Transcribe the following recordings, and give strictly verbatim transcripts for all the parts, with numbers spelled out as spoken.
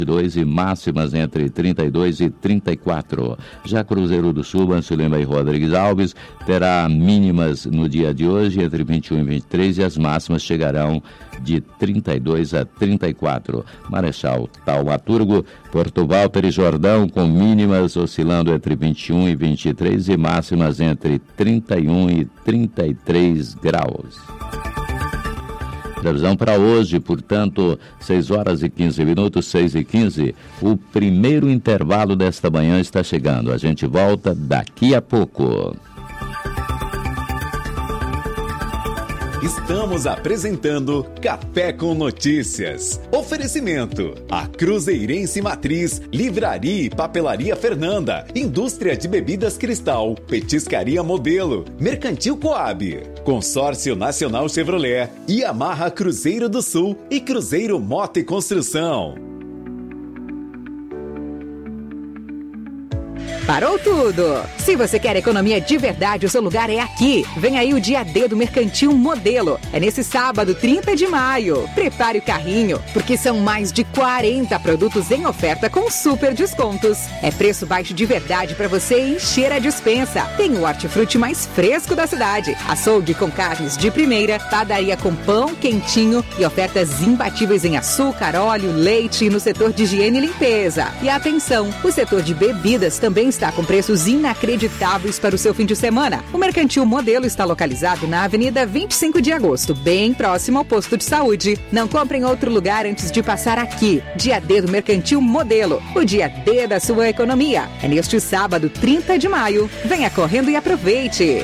dois e máximas entre trinta e dois e trinta e quatro. Já Cruzeiro do Sul, Ancio Lima e Rodrigues Alves, terá mínimas no dia de hoje entre vinte e um e vinte e três e as máximas chegarão de trinta e dois a trinta e quatro. Marechal Taumaturgo, Porto Walter e Jordão com mínimas oscilando entre vinte e um e vinte e três e máximas entre trinta e um e trinta e três graus. Previsão para hoje, portanto, seis horas e quinze minutos, seis e quinze. O primeiro intervalo desta manhã está chegando. A gente volta daqui a pouco. Estamos apresentando Café com Notícias. Oferecimento: a Cruzeirense Matriz, Livraria e Papelaria Fernanda, Indústria de Bebidas Cristal, Petiscaria Modelo, Mercantil Coab, Consórcio Nacional Chevrolet, Yamaha Cruzeiro do Sul e Cruzeiro Moto e Construção. Parou tudo! Se você quer economia de verdade, o seu lugar é aqui. Vem aí o dia D do Mercantil Modelo. É nesse sábado, trinta de maio. Prepare o carrinho, porque são mais de quarenta produtos em oferta com super descontos. É preço baixo de verdade para você encher a despensa. Tem o hortifruti mais fresco da cidade. Açougue com carnes de primeira, padaria com pão quentinho e ofertas imbatíveis em açúcar, óleo, leite e no setor de higiene e limpeza. E atenção, o setor de bebidas também está com preços inacreditáveis para o seu fim de semana. O Mercantil Modelo está localizado na Avenida vinte e cinco de agosto, bem próximo ao posto de saúde. Não compre em outro lugar antes de passar aqui. Dia D do Mercantil Modelo, o dia D da sua economia. É neste sábado, trinta de maio. Venha correndo e aproveite.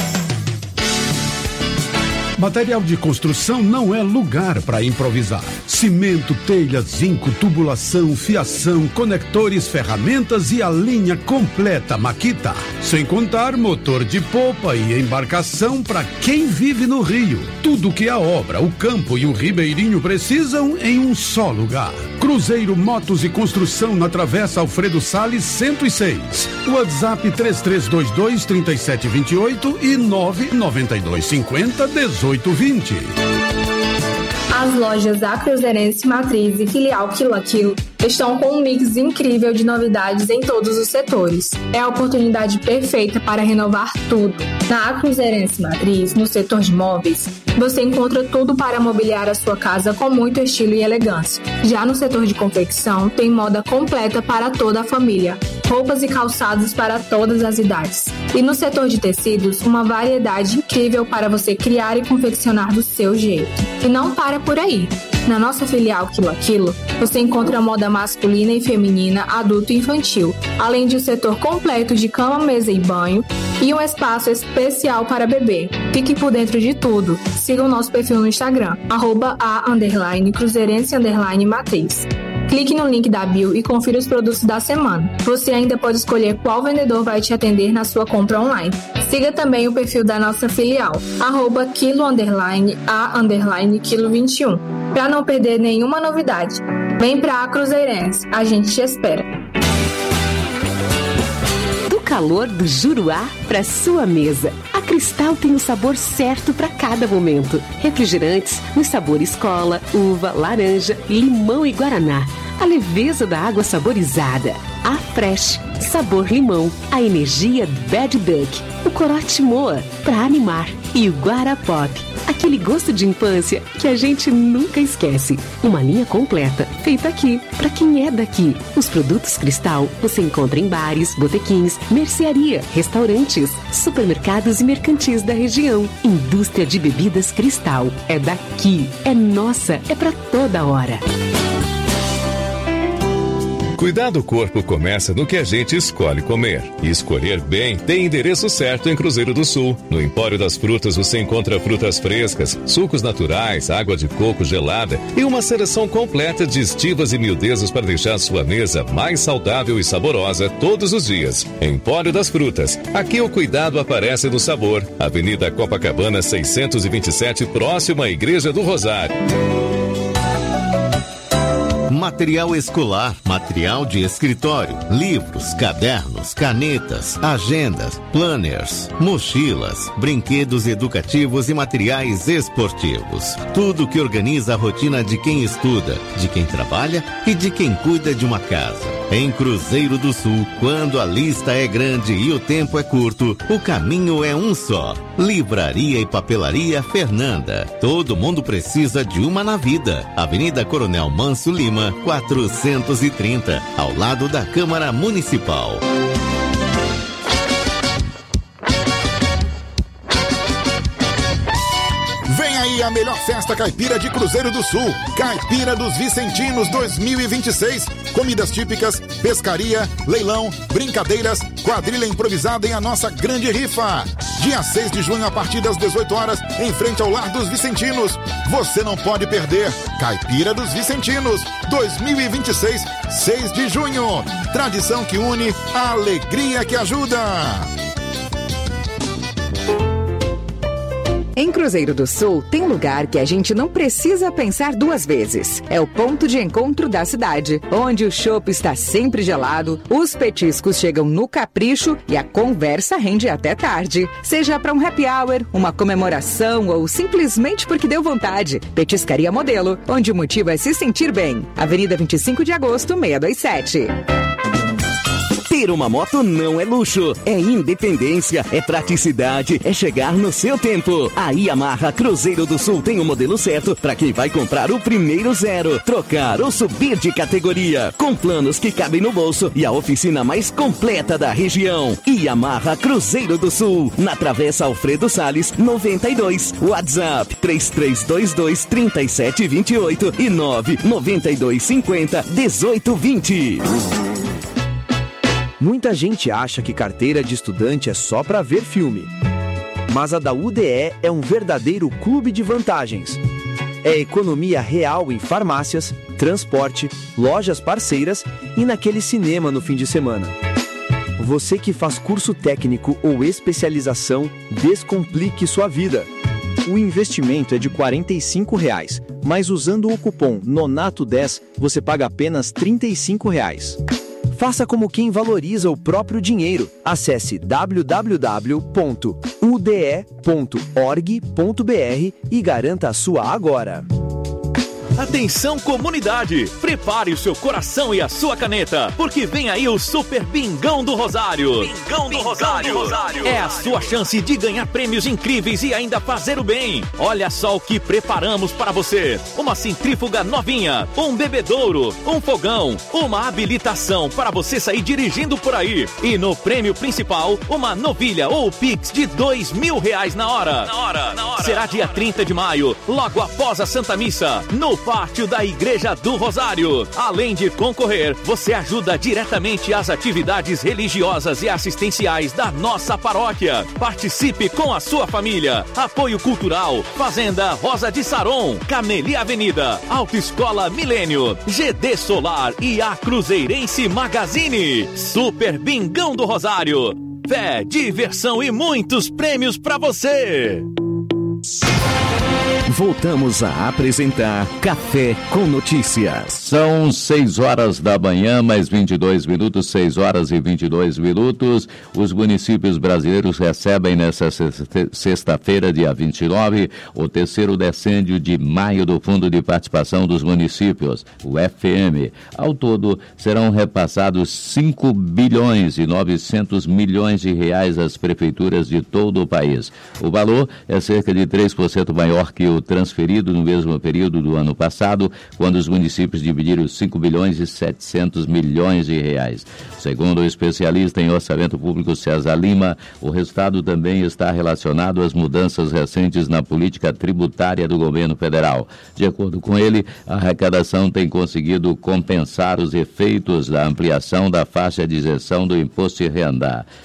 Material de construção não é lugar para improvisar. Cimento, telha, zinco, tubulação, fiação, conectores, ferramentas e a linha completa Makita. Sem contar motor de popa e embarcação para quem vive no Rio. Tudo que a obra, o campo e o ribeirinho precisam em um só lugar. Cruzeiro Motos e Construção na Travessa Alfredo Salles cento e seis. WhatsApp três três dois dois, três sete dois oito e nove nove dois cinco zero, dezoito vinte. As lojas da Cruzeirense Matriz e filial Quilo a Quilo estão com um mix incrível de novidades em todos os setores. É a oportunidade perfeita para renovar tudo. Na Cruzeirense Matriz, no setor de móveis, você encontra tudo para mobiliar a sua casa com muito estilo e elegância. Já no setor de confecção, tem moda completa para toda a família. Roupas e calçados para todas as idades. E no setor de tecidos, uma variedade incrível para você criar e confeccionar do seu jeito. E não para por aí. Na nossa filial Quilo a Quilo, você encontra moda masculina e feminina, adulto e infantil, além de um setor completo de cama, mesa e banho e um espaço especial para bebê. Fique por dentro de tudo. Siga o nosso perfil no Instagram, arroba a underline cruzeirense underline matriz. Clique no link da bio e confira os produtos da semana. Você ainda pode escolher qual vendedor vai te atender na sua compra online. Siga também o perfil da nossa filial, arroba quilo underline a underline quilo vinte e um, para não perder nenhuma novidade. Vem pra Cruzeirense, a gente te espera. Do calor do Juruá para sua mesa. A Cristal tem o sabor certo para cada momento. Refrigerantes nos sabores cola, uva, laranja, limão e guaraná. A leveza da água saborizada. A Fresh, sabor limão. A energia Bad Duck. O corote Moa, para animar. E o Guarapop, aquele gosto de infância que a gente nunca esquece. Uma linha completa, feita aqui, para quem é daqui. Os produtos Cristal você encontra em bares, botequins, mercearia, restaurantes, supermercados e mercantis da região. Indústria de Bebidas Cristal. É daqui, é nossa, é para toda hora. Cuidar do corpo começa no que a gente escolhe comer. E escolher bem tem endereço certo em Cruzeiro do Sul. No Empório das Frutas você encontra frutas frescas, sucos naturais, água de coco gelada e uma seleção completa de estivas e miudezas para deixar sua mesa mais saudável e saborosa todos os dias. Empório das Frutas. Aqui o cuidado aparece no sabor. Avenida Copacabana seiscentos e vinte e sete, próximo à Igreja do Rosário. material escolar, material de escritório, livros, cadernos, canetas, agendas, planners, mochilas, brinquedos educativos e materiais esportivos. Tudo que organiza a rotina de quem estuda, de quem trabalha e de quem cuida de uma casa. Em Cruzeiro do Sul, quando a lista é grande e o tempo é curto, o caminho é um só. Livraria e Papelaria Fernanda. Todo mundo precisa de uma na vida. Avenida Coronel Manso Lima, quatrocentos e trinta, ao lado da Câmara Municipal. Vem aí a melhor festa caipira de Cruzeiro do Sul, Caipira dos Vicentinos dois mil e vinte e seis. Comidas típicas, pescaria, leilão, brincadeiras, quadrilha improvisada em a nossa grande rifa. Dia seis de junho a partir das dezoito horas, em frente ao Lar dos Vicentinos. Você não pode perder. Caipira dos Vicentinos dois mil e vinte e seis, seis de junho. Tradição que une, a alegria que ajuda. Em Cruzeiro do Sul, tem lugar que a gente não precisa pensar duas vezes. É o ponto de encontro da cidade, onde o chopp está sempre gelado, os petiscos chegam no capricho e a conversa rende até tarde. Seja para um happy hour, uma comemoração ou simplesmente porque deu vontade. Petiscaria Modelo, onde o motivo é se sentir bem. Avenida vinte e cinco de agosto, seiscentos e vinte e sete. Ter uma moto não é luxo, é independência, é praticidade, é chegar no seu tempo. A Yamaha Cruzeiro do Sul tem o modelo certo para quem vai comprar o primeiro zero, trocar ou subir de categoria, com planos que cabem no bolso e a oficina mais completa da região. Yamaha Cruzeiro do Sul, na Travessa Alfredo Salles, noventa e dois. WhatsApp três três dois dois, três sete dois oito e nove nove dois cinco zero, dezoito vinte. Muita gente acha que carteira de estudante é só para ver filme. Mas a da U D E é um verdadeiro clube de vantagens. É economia real em farmácias, transporte, lojas parceiras e naquele cinema no fim de semana. Você que faz curso técnico ou especialização, descomplique sua vida. O investimento é de quarenta e cinco reais, mas usando o cupom Nonato dez, você paga apenas trinta e cinco reais. Faça como quem valoriza o próprio dinheiro. Acesse w w w ponto u d e ponto org ponto b r e garanta a sua agora. Atenção comunidade, prepare o seu coração e a sua caneta, porque vem aí o Super Bingão do Rosário. Bingão do, Bingão Rosário. do Rosário. É a sua chance de ganhar prêmios incríveis e ainda fazer o bem. Olha só o que preparamos para você. Uma centrífuga novinha, um bebedouro, um fogão, uma habilitação para você sair dirigindo por aí. E no prêmio principal, uma novilha ou Pix de dois mil reais na hora. Na hora, na hora. Será dia trinta de maio, logo após a Santa Missa, no Pátio da Igreja do Rosário. Além de concorrer, você ajuda diretamente às atividades religiosas e assistenciais da nossa paróquia. Participe com a sua família. Apoio Cultural, Fazenda Rosa de Saron, Camelia Avenida, Autoescola Milênio, G D Solar e a Cruzeirense Magazine. Super Bingão do Rosário. Fé, diversão e muitos prêmios para você. Voltamos a apresentar Café com Notícias. São seis horas da manhã, mais vinte e dois minutos, seis horas e vinte e dois minutos. Os municípios brasileiros recebem nesta sexta-feira, dia vinte e nove, o terceiro decêndio de maio do Fundo de Participação dos Municípios, o F M. Ao todo, serão repassados cinco bilhões e novecentos milhões de reais às prefeituras de todo o país. O valor é cerca de três por cento maior que o transferido no mesmo período do ano passado, quando os municípios dividiram cinco bilhões e setecentos milhões de reais. Segundo o especialista em orçamento público César Lima, o resultado também está relacionado às mudanças recentes na política tributária do governo federal. De acordo com ele, a arrecadação tem conseguido compensar os efeitos da ampliação da faixa de isenção do imposto de renda.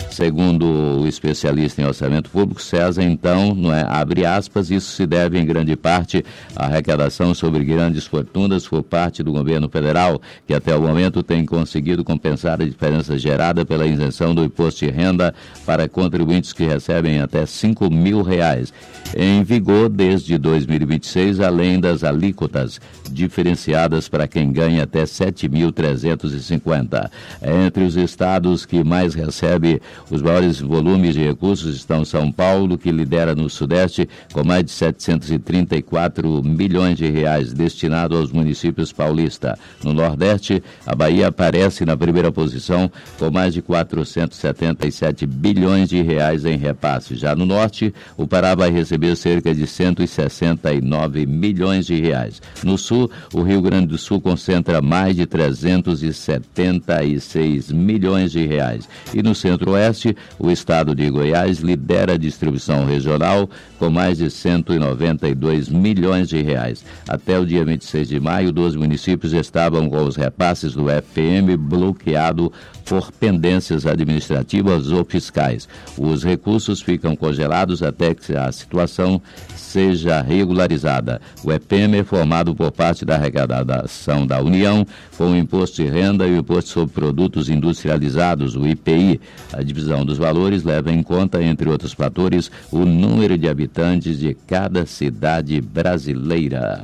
Segundo o especialista em orçamento público, César, então, não é, abre aspas, isso se deve em grande parte à arrecadação sobre grandes fortunas por parte do governo federal, que até o momento tem conseguido compensar a diferença gerada pela isenção do imposto de renda para contribuintes que recebem até cinco mil reais, em vigor desde dois mil e vinte e seis, além das alíquotas diferenciadas para quem ganha até sete mil trezentos e cinquenta. Entre os estados que mais recebem os maiores volumes de recursos estão São Paulo, que lidera no Sudeste, com mais de setecentos e trinta e quatro milhões de reais destinados aos municípios paulistas. No Nordeste, a Bahia aparece na primeira posição, com mais de quatrocentos e setenta e sete bilhões de reais em repasse. Já no Norte, o Pará vai receber cerca de cento e sessenta e nove milhões de reais. No Sul, o Rio Grande do Sul concentra mais de trezentos e setenta e seis milhões de reais. E no Centro-Oeste, o estado de Goiás lidera a distribuição regional com mais de cento e noventa e dois milhões de reais. Até o dia vinte e seis de maio, doze municípios estavam com os repasses do F P M bloqueado por pendências administrativas ou fiscais. Os recursos ficam congelados até que a situação seja regularizada. O E P M é formado por parte da arrecadação da União, com o Imposto de Renda e o Imposto sobre Produtos Industrializados, o I P I. A divisão dos valores leva em conta, entre outros fatores, o número de habitantes de cada cidade brasileira.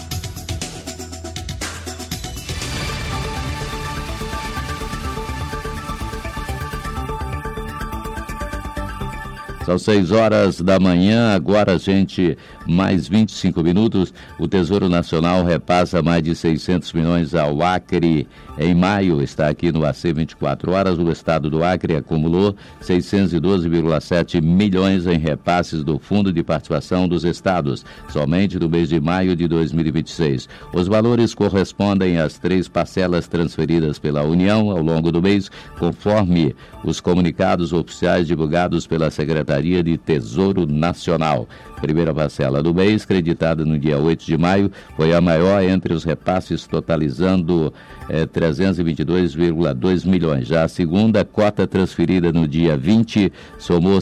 São seis horas da manhã, agora, gente, mais vinte e cinco minutos. O Tesouro Nacional repassa mais de seiscentos milhões ao Acre. Em maio, está aqui no A C vinte e quatro horas, o estado do Acre acumulou seiscentos e doze vírgula sete milhões em repasses do Fundo de Participação dos Estados, somente no mês de maio de dois mil e vinte e seis. Os valores correspondem às três parcelas transferidas pela União ao longo do mês, conforme os comunicados oficiais divulgados pela Secretaria de Tesouro Nacional. Primeira parcela do mês, creditada no dia oito de maio, foi a maior entre os repasses, totalizando eh, trezentos e vinte e dois vírgula dois milhões. Já a segunda cota transferida no dia vinte somou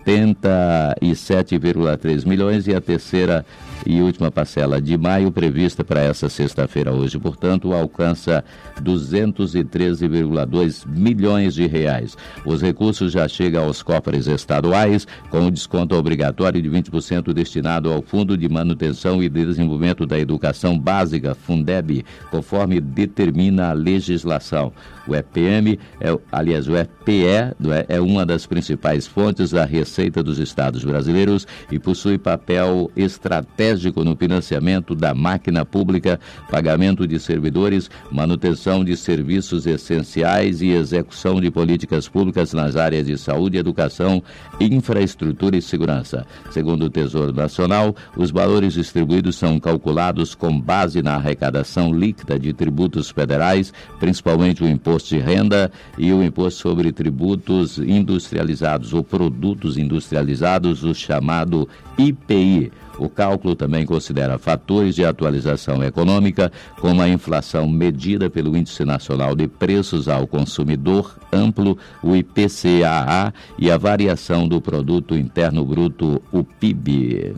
setenta e sete vírgula três milhões e a terceira e última parcela de maio, prevista para essa sexta-feira hoje, portanto, alcança duzentos e treze vírgula dois milhões de reais. Os recursos já chegam aos cofres estaduais, com o desconto obrigatório de vinte por cento destinado ao Fundo de Manutenção e Desenvolvimento da Educação Básica, Fundeb, conforme determina a legislação. O E P M, é, aliás, o E P E é, é uma das principais fontes da receita dos estados brasileiros e possui papel estratégico no financiamento da máquina pública, pagamento de servidores, manutenção de serviços essenciais e execução de políticas públicas nas áreas de saúde, educação, infraestrutura e segurança. Segundo o Tesouro Nacional, os valores distribuídos são calculados com base na arrecadação líquida de tributos federais, principalmente o imposto de renda e o imposto sobre tributos industrializados ou produtos industrializados, o chamado I P I. O cálculo também considera fatores de atualização econômica, como a inflação medida pelo Índice Nacional de Preços ao Consumidor Amplo, o I P C A A, e a variação do Produto Interno Bruto, o P I B.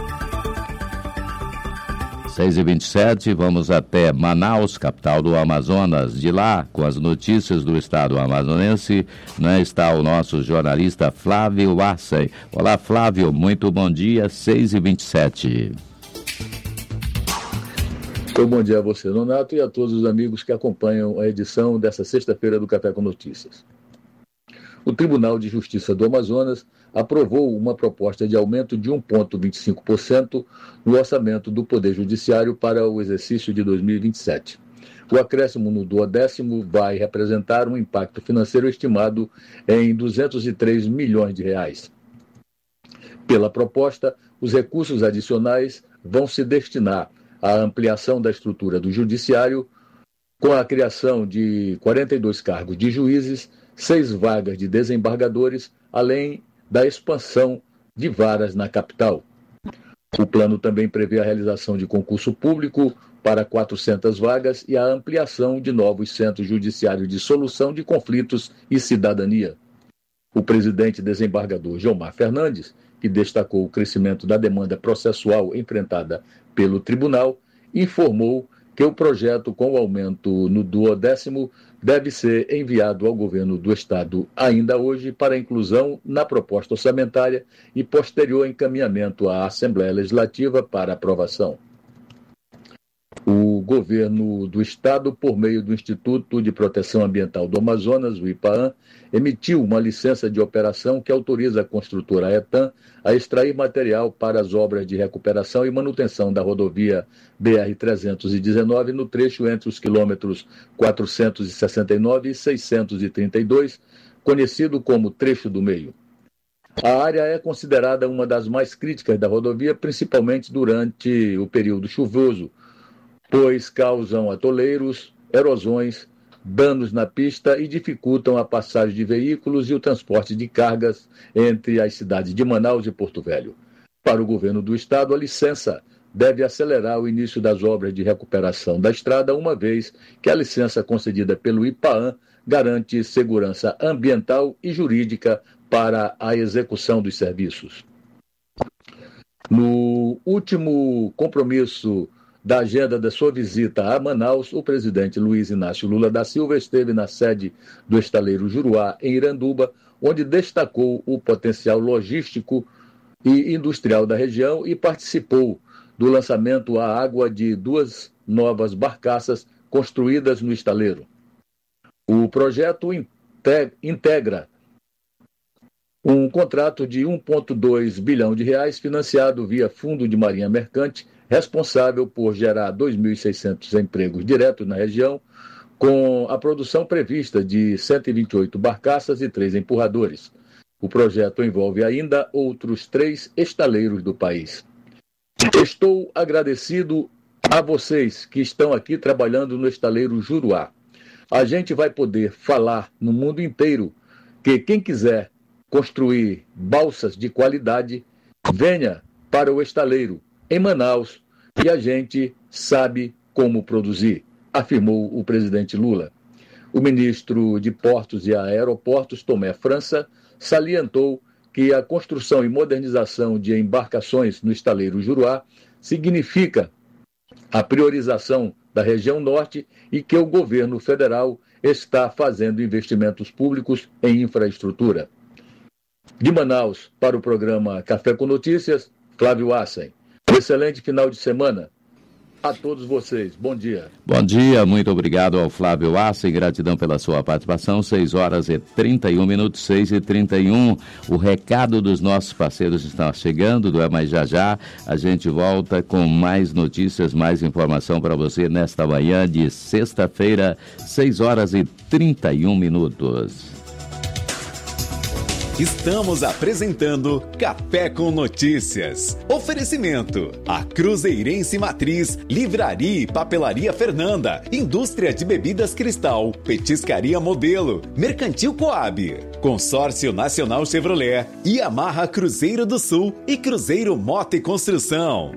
seis e vinte e sete, vamos até Manaus, capital do Amazonas. De lá, com as notícias do estado amazonense, né, está o nosso jornalista Flávio Arcem. Olá, Flávio, muito bom dia, seis e vinte e sete. Então, bom dia a você, Donato, e a todos os amigos que acompanham a edição dessa sexta-feira do Café com Notícias. O Tribunal de Justiça do Amazonas aprovou uma proposta de aumento de um vírgula vinte e cinco por cento no orçamento do Poder Judiciário para o exercício de dois mil e vinte e sete. O acréscimo no duodécimo vai representar um impacto financeiro estimado em duzentos e três milhões de reais. Pela proposta, os recursos adicionais vão se destinar à ampliação da estrutura do Judiciário, com a criação de quarenta e dois cargos de juízes, seis vagas de desembargadores, além da expansão de varas na capital. O plano também prevê a realização de concurso público para quatrocentas vagas e a ampliação de novos centros judiciários de solução de conflitos e cidadania. O presidente desembargador Gilmar Fernandes, que destacou o crescimento da demanda processual enfrentada pelo tribunal, informou que o projeto com o aumento no duodécimo deve ser enviado ao governo do Estado ainda hoje para inclusão na proposta orçamentária e posterior encaminhamento à Assembleia Legislativa para aprovação. O governo do Estado, por meio do Instituto de Proteção Ambiental do Amazonas, o IPAAM, emitiu uma licença de operação que autoriza a construtora Etan a extrair material para as obras de recuperação e manutenção da rodovia B R trezentos e dezenove no trecho entre os quilômetros quatrocentos e sessenta e nove e seiscentos e trinta e dois, conhecido como Trecho do Meio. A área é considerada uma das mais críticas da rodovia, principalmente durante o período chuvoso, pois causam atoleiros, erosões, danos na pista e dificultam a passagem de veículos e o transporte de cargas entre as cidades de Manaus e Porto Velho. Para o governo do Estado, a licença deve acelerar o início das obras de recuperação da estrada, uma vez que a licença concedida pelo IPAAM garante segurança ambiental e jurídica para a execução dos serviços. No último compromisso da agenda da sua visita a Manaus, o presidente Luiz Inácio Lula da Silva esteve na sede do estaleiro Juruá, em Iranduba, onde destacou o potencial logístico e industrial da região e participou do lançamento à água de duas novas barcaças construídas no estaleiro. O projeto integra um contrato de um vírgula dois bilhão de reais financiado via Fundo de Marinha Mercante, responsável por gerar dois mil e seiscentos empregos diretos na região, com a produção prevista de cento e vinte e oito barcaças e três empurradores. O projeto envolve ainda outros três estaleiros do país. Estou agradecido a vocês que estão aqui trabalhando no estaleiro Juruá. A gente vai poder falar no mundo inteiro que quem quiser construir balsas de qualidade, venha para o estaleiro em Manaus, e a gente sabe como produzir, afirmou o presidente Lula. O ministro de Portos e Aeroportos, Tomé França, salientou que a construção e modernização de embarcações no estaleiro Juruá significa a priorização da região norte e que o governo federal está fazendo investimentos públicos em infraestrutura. De Manaus, para o programa Café com Notícias, Flávio Assen. Excelente final de semana a todos vocês. Bom dia. Bom dia, muito obrigado ao Flávio Assen, gratidão pela sua participação. seis horas e trinta e um minutos, seis e trinta e um. O recado dos nossos parceiros está chegando, não é mais já já. A gente volta com mais notícias, mais informação para você nesta manhã de sexta-feira, seis horas e trinta e um minutos. Estamos apresentando Café com Notícias. Oferecimento: a Cruzeirense Matriz, Livraria e Papelaria Fernanda, Indústria de Bebidas Cristal, Petiscaria Modelo, Mercantil Coab, Consórcio Nacional Chevrolet, Yamaha Cruzeiro do Sul e Cruzeiro Moto e Construção.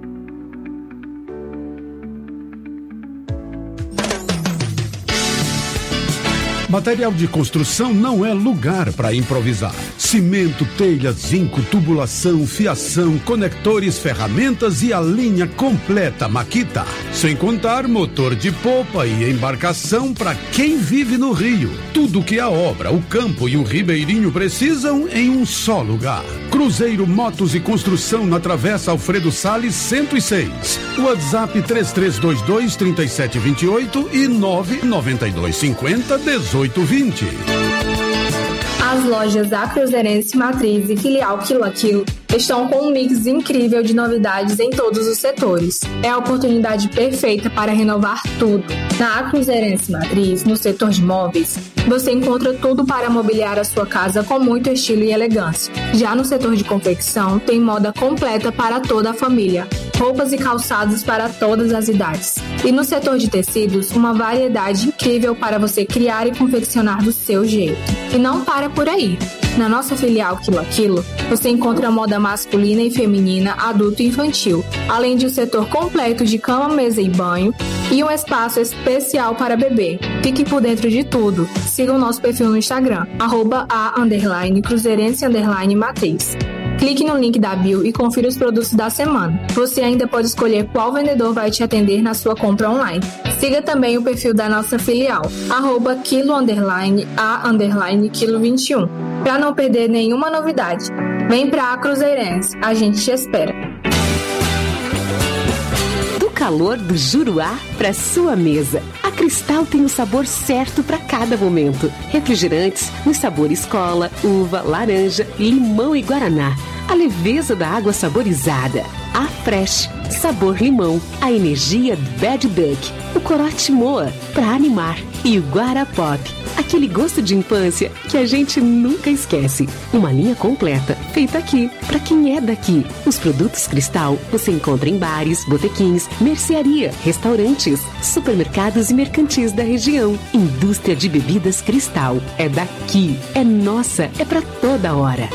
Material de construção não é lugar para improvisar. Cimento, telha, zinco, tubulação, fiação, conectores, ferramentas e a linha completa Makita. Sem contar motor de popa e embarcação para quem vive no Rio. Tudo que a obra, o campo e o ribeirinho precisam em um só lugar. Cruzeiro Motos e Construção na Travessa Alfredo Salles cento e seis. WhatsApp três três dois dois, três sete dois oito e nove nove dois cinco zero, dezoito vinte. As lojas da Cruzeirense Matriz e filial Quilo a Quilo estão com um mix incrível de novidades em todos os setores. É a oportunidade perfeita para renovar tudo. Na Cruzeirense Matriz, no setor de móveis, você encontra tudo para mobiliar a sua casa com muito estilo e elegância. Já no setor de confecção, tem moda completa para toda a família. Roupas e calçados para todas as idades. E no setor de tecidos, uma variedade incrível para você criar e confeccionar do seu jeito. E não para por aí. Na nossa filial Quilo a Quilo, você encontra moda masculina e feminina, adulto e infantil, além de um setor completo de cama, mesa e banho e um espaço especial para bebê. Fique por dentro de tudo. Siga o nosso perfil no Instagram, arroba a underline cruzeirense underline matriz. Clique no link da bio e confira os produtos da semana. Você ainda pode escolher qual vendedor vai te atender na sua compra online. Siga também o perfil da nossa filial, arroba quilo underline a underline quilo vinte e um, para não perder nenhuma novidade. Vem pra Cruzeirense, a gente te espera. Do calor do Juruá para sua mesa, a Cristal tem o sabor certo para cada momento. Refrigerantes nos sabores cola, uva, laranja, limão e guaraná. A leveza da água saborizada. A Fresh, sabor limão. A energia Bad Duck. O corote Moa, para animar. E o Guarapop, aquele gosto de infância que a gente nunca esquece. Uma linha completa, feita aqui, para quem é daqui. Os produtos Cristal você encontra em bares, botequins, mercearia, restaurantes, supermercados e mercantis da região. Indústria de bebidas Cristal. É daqui, é nossa, é para toda hora.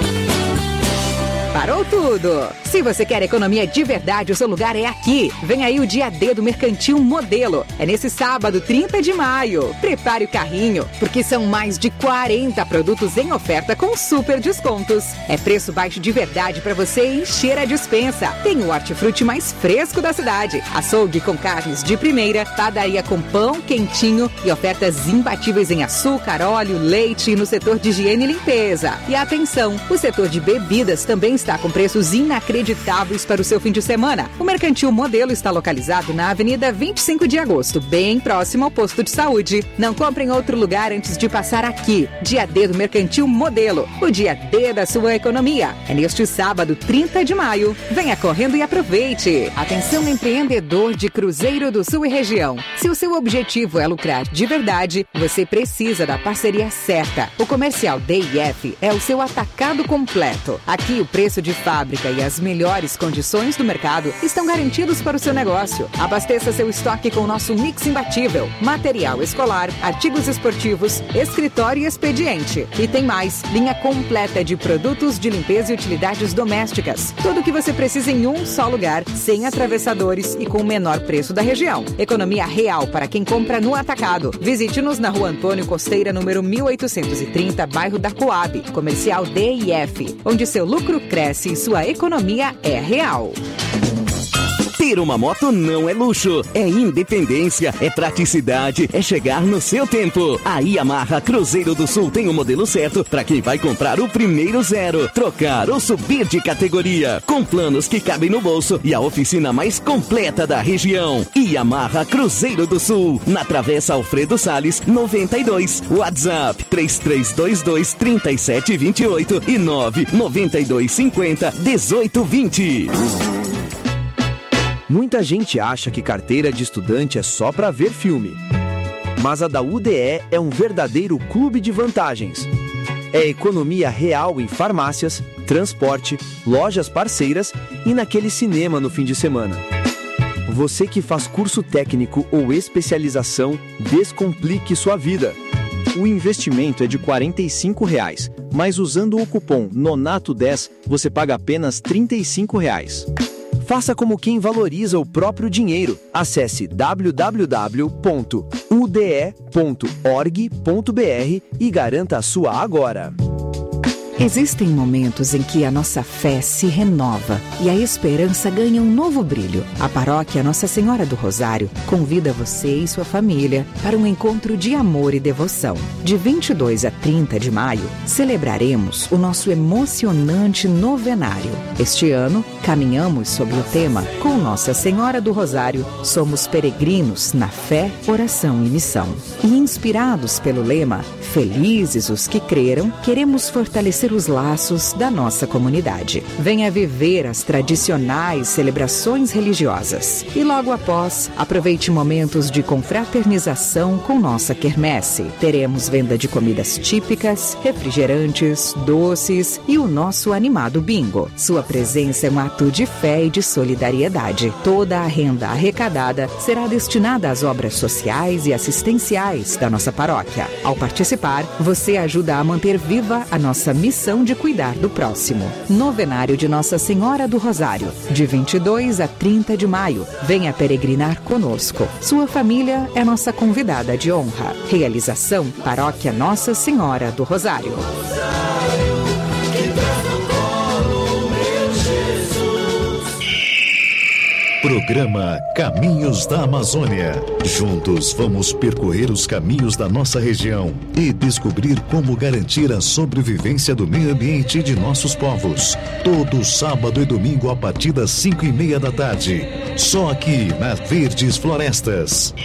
Parou tudo! Se você quer economia de verdade, o seu lugar é aqui. Vem aí o dia D do Mercantil Modelo. É nesse sábado, trinta de maio. Prepare o carrinho, porque são mais de quarenta produtos em oferta com super descontos. É preço baixo de verdade para você encher a despensa. Tem o hortifruti mais fresco da cidade. Açougue com carnes de primeira, padaria com pão quentinho e ofertas imbatíveis em açúcar, óleo, leite e no setor de higiene e limpeza. E atenção, o setor de bebidas também está com preços inacreditáveis para o seu fim de semana. O Mercantil Modelo está localizado na Avenida vinte e cinco de agosto, bem próximo ao posto de saúde. Não compre em outro lugar antes de passar aqui. Dia D do Mercantil Modelo, o dia D da sua economia. É neste sábado, trinta de maio. Venha correndo e aproveite. Atenção, empreendedor de Cruzeiro do Sul e região. Se o seu objetivo é lucrar de verdade, você precisa da parceria certa. O Comercial D I F é o seu atacado completo. Aqui o preço de fábrica e as melhores condições do mercado estão garantidos para o seu negócio. Abasteça seu estoque com o nosso mix imbatível. Material escolar, artigos esportivos, escritório e expediente. E tem mais, linha completa de produtos de limpeza e utilidades domésticas. Tudo o que você precisa em um só lugar, sem atravessadores e com o menor preço da região. Economia real para quem compra no atacado. Visite-nos na Rua Antônio Costeira, número mil oitocentos e trinta, bairro da Coab. Comercial D I F, onde seu lucro cresce e sua economia é real. Ter uma moto não é luxo, é independência, é praticidade, é chegar no seu tempo. A Yamaha Cruzeiro do Sul tem o modelo certo para quem vai comprar o primeiro zero, trocar ou subir de categoria, com planos que cabem no bolso e a oficina mais completa da região. Yamaha Cruzeiro do Sul, na Travessa Alfredo Salles, noventa e dois. WhatsApp três três dois dois, três sete dois oito e nove nove dois cinco zero, um oito dois zero. Muita gente acha que carteira de estudante é só para ver filme. Mas a da U D E é um verdadeiro clube de vantagens. É economia real em farmácias, transporte, lojas parceiras e naquele cinema no fim de semana. Você que faz curso técnico ou especialização, descomplique sua vida. O investimento é de quarenta e cinco reais, mas usando o cupom Nonato dez, você paga apenas trinta e cinco reais. Faça como quem valoriza o próprio dinheiro. Acesse w w w ponto u d e ponto org ponto b r e garanta a sua agora. Existem momentos em que a nossa fé se renova e a esperança ganha um novo brilho. A paróquia Nossa Senhora do Rosário convida você e sua família para um encontro de amor e devoção. De vinte e dois a trinta de maio, celebraremos o nosso emocionante novenário. Este ano, caminhamos sob o tema Com Nossa Senhora do Rosário, somos peregrinos na fé, oração e missão. E inspirados pelo lema Felizes os que creram, queremos fortalecer os laços da nossa comunidade. Venha viver as tradicionais celebrações religiosas. E logo após, aproveite momentos de confraternização com nossa quermesse. Teremos venda de comidas típicas, refrigerantes, doces e o nosso animado bingo. Sua presença é um ato de fé e de solidariedade. Toda a renda arrecadada será destinada às obras sociais e assistenciais da nossa paróquia. Ao participar, você ajuda a manter viva a nossa missão missão de cuidar do próximo. Novenário de Nossa Senhora do Rosário, de vinte e dois a trinta de maio. Venha peregrinar conosco. Sua família é nossa convidada de honra. Realização Paróquia Nossa Senhora do Rosário. Programa Caminhos da Amazônia. Juntos vamos percorrer os caminhos da nossa região e descobrir como garantir a sobrevivência do meio ambiente e de nossos povos. Todo sábado e domingo a partir das cinco e meia da tarde. Só aqui na Verdes Florestas.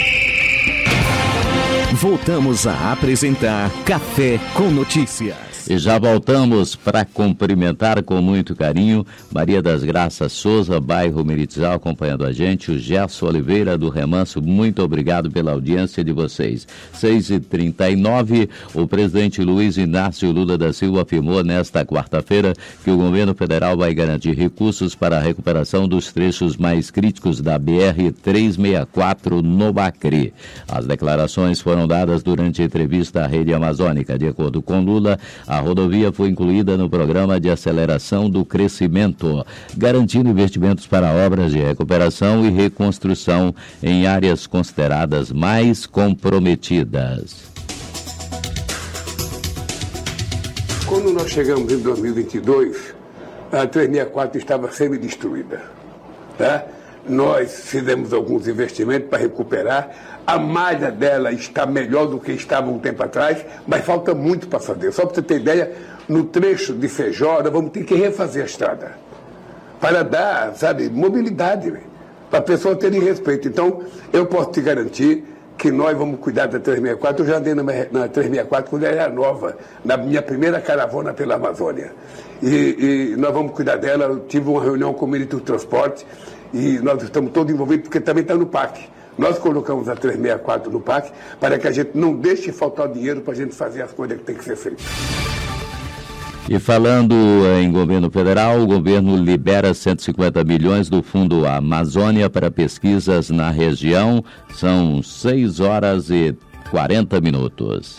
Voltamos a apresentar Café com Notícias. E já voltamos para cumprimentar com muito carinho Maria das Graças Souza, bairro Meritizal, acompanhando a gente, o Gerson Oliveira do Remanso, muito obrigado pela audiência de vocês. seis e trinta e nove, o presidente Luiz Inácio Lula da Silva afirmou nesta quarta-feira que o governo federal vai garantir recursos para a recuperação dos trechos mais críticos da B R trezentos e sessenta e quatro no Acre. As declarações foram dadas durante a entrevista à Rede Amazônica. De acordo com Lula, a rodovia foi incluída no programa de aceleração do crescimento, garantindo investimentos para obras de recuperação e reconstrução em áreas consideradas mais comprometidas. Quando nós chegamos em dois mil e vinte e dois, a trezentos e sessenta e quatro estava semi-destruída. Tá? Nós fizemos alguns investimentos para recuperar. A malha dela está melhor do que estava um tempo atrás, mas falta muito para fazer. Só para você ter ideia, no trecho de Feijó, nós vamos ter que refazer a estrada para dar, sabe, mobilidade, para a pessoa ter respeito. Então, eu posso te garantir que nós vamos cuidar da trezentos e sessenta e quatro. Eu já andei na, na trezentos e sessenta e quatro quando ela era nova, na minha primeira caravana pela Amazônia. E, e nós vamos cuidar dela. Eu tive uma reunião com o Ministro do Transporte e nós estamos todos envolvidos, porque também está no P A C. Nós colocamos a trezentos e sessenta e quatro no P A C para que a gente não deixe faltar dinheiro para a gente fazer as coisas que tem que ser feitas. E falando em governo federal, o governo libera cento e cinquenta milhões do Fundo Amazônia para pesquisas na região. São seis horas e quarenta minutos.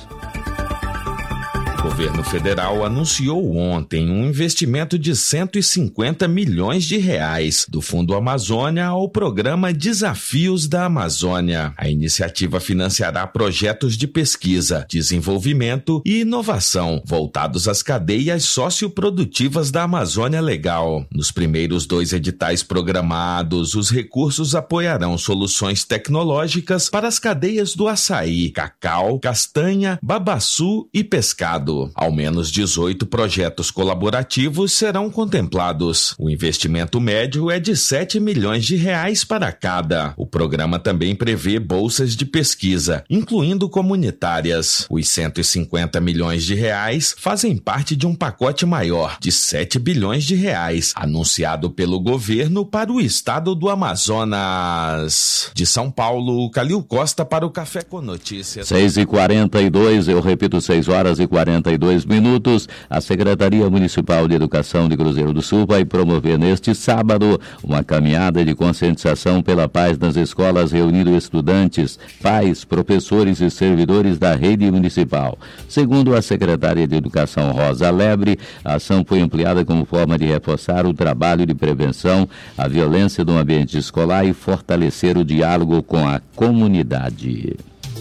O governo federal anunciou ontem um investimento de cento e cinquenta milhões de reais do Fundo Amazônia ao programa Desafios da Amazônia. A iniciativa financiará projetos de pesquisa, desenvolvimento e inovação voltados às cadeias socioprodutivas da Amazônia Legal. Nos primeiros dois editais programados, os recursos apoiarão soluções tecnológicas para as cadeias do açaí, cacau, castanha, babaçu e pescado. Ao menos dezoito projetos colaborativos serão contemplados. O investimento médio é de sete milhões de reais para cada. O programa também prevê bolsas de pesquisa, incluindo comunitárias. Os cento e cinquenta milhões de reais fazem parte de um pacote maior de sete bilhões de reais, anunciado pelo governo para o estado do Amazonas. De São Paulo, Calil Costa para o Café com Notícias. seis e quarenta e dois, eu repito, seis horas e quarenta e dois minutos. A Secretaria Municipal de Educação de Cruzeiro do Sul vai promover neste sábado uma caminhada de conscientização pela paz nas escolas, reunindo estudantes, pais, professores e servidores da rede municipal. Segundo a secretária de Educação, Rosa Lebre, a ação foi ampliada como forma de reforçar o trabalho de prevenção à violência no ambiente escolar e fortalecer o diálogo com a comunidade.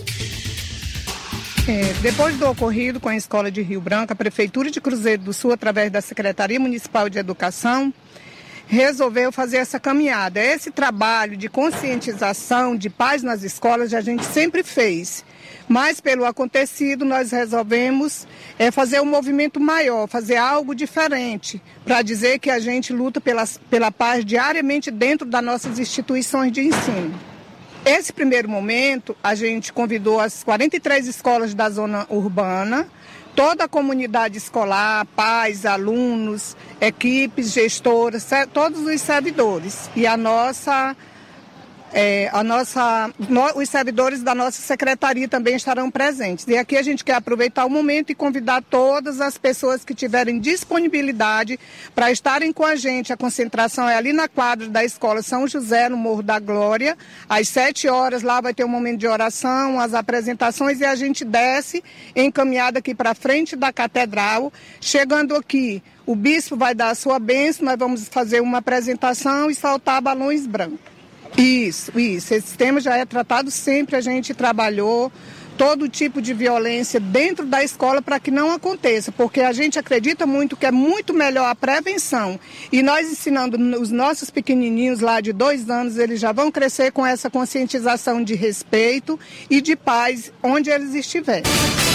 É, depois do ocorrido com a Escola de Rio Branco, a Prefeitura de Cruzeiro do Sul, através da Secretaria Municipal de Educação, resolveu fazer essa caminhada. Esse trabalho de conscientização de paz nas escolas a gente sempre fez, mas pelo acontecido nós resolvemos é, fazer um movimento maior, fazer algo diferente, para dizer que a gente luta pela, pela paz diariamente dentro das nossas instituições de ensino. Esse primeiro momento, a gente convidou as quarenta e três escolas da zona urbana, toda a comunidade escolar, pais, alunos, equipes, gestoras, todos os servidores. E a nossa É, a nossa, no, os servidores da nossa secretaria também estarão presentes. E aqui a gente quer aproveitar o momento e convidar todas as pessoas que tiverem disponibilidade para estarem com a gente. A concentração é ali na quadra da Escola São José, no Morro da Glória. Às sete horas lá vai ter um momento de oração, as apresentações, e a gente desce encaminhada aqui para frente da Catedral. Chegando aqui, o bispo vai dar a sua bênção, nós vamos fazer uma apresentação e soltar balões brancos. Isso, isso. Esse tema já é tratado sempre, a gente trabalhou todo tipo de violência dentro da escola para que não aconteça, porque a gente acredita muito que é muito melhor a prevenção. E nós ensinando os nossos pequenininhos lá de dois anos, eles já vão crescer com essa conscientização de respeito e de paz onde eles estiverem.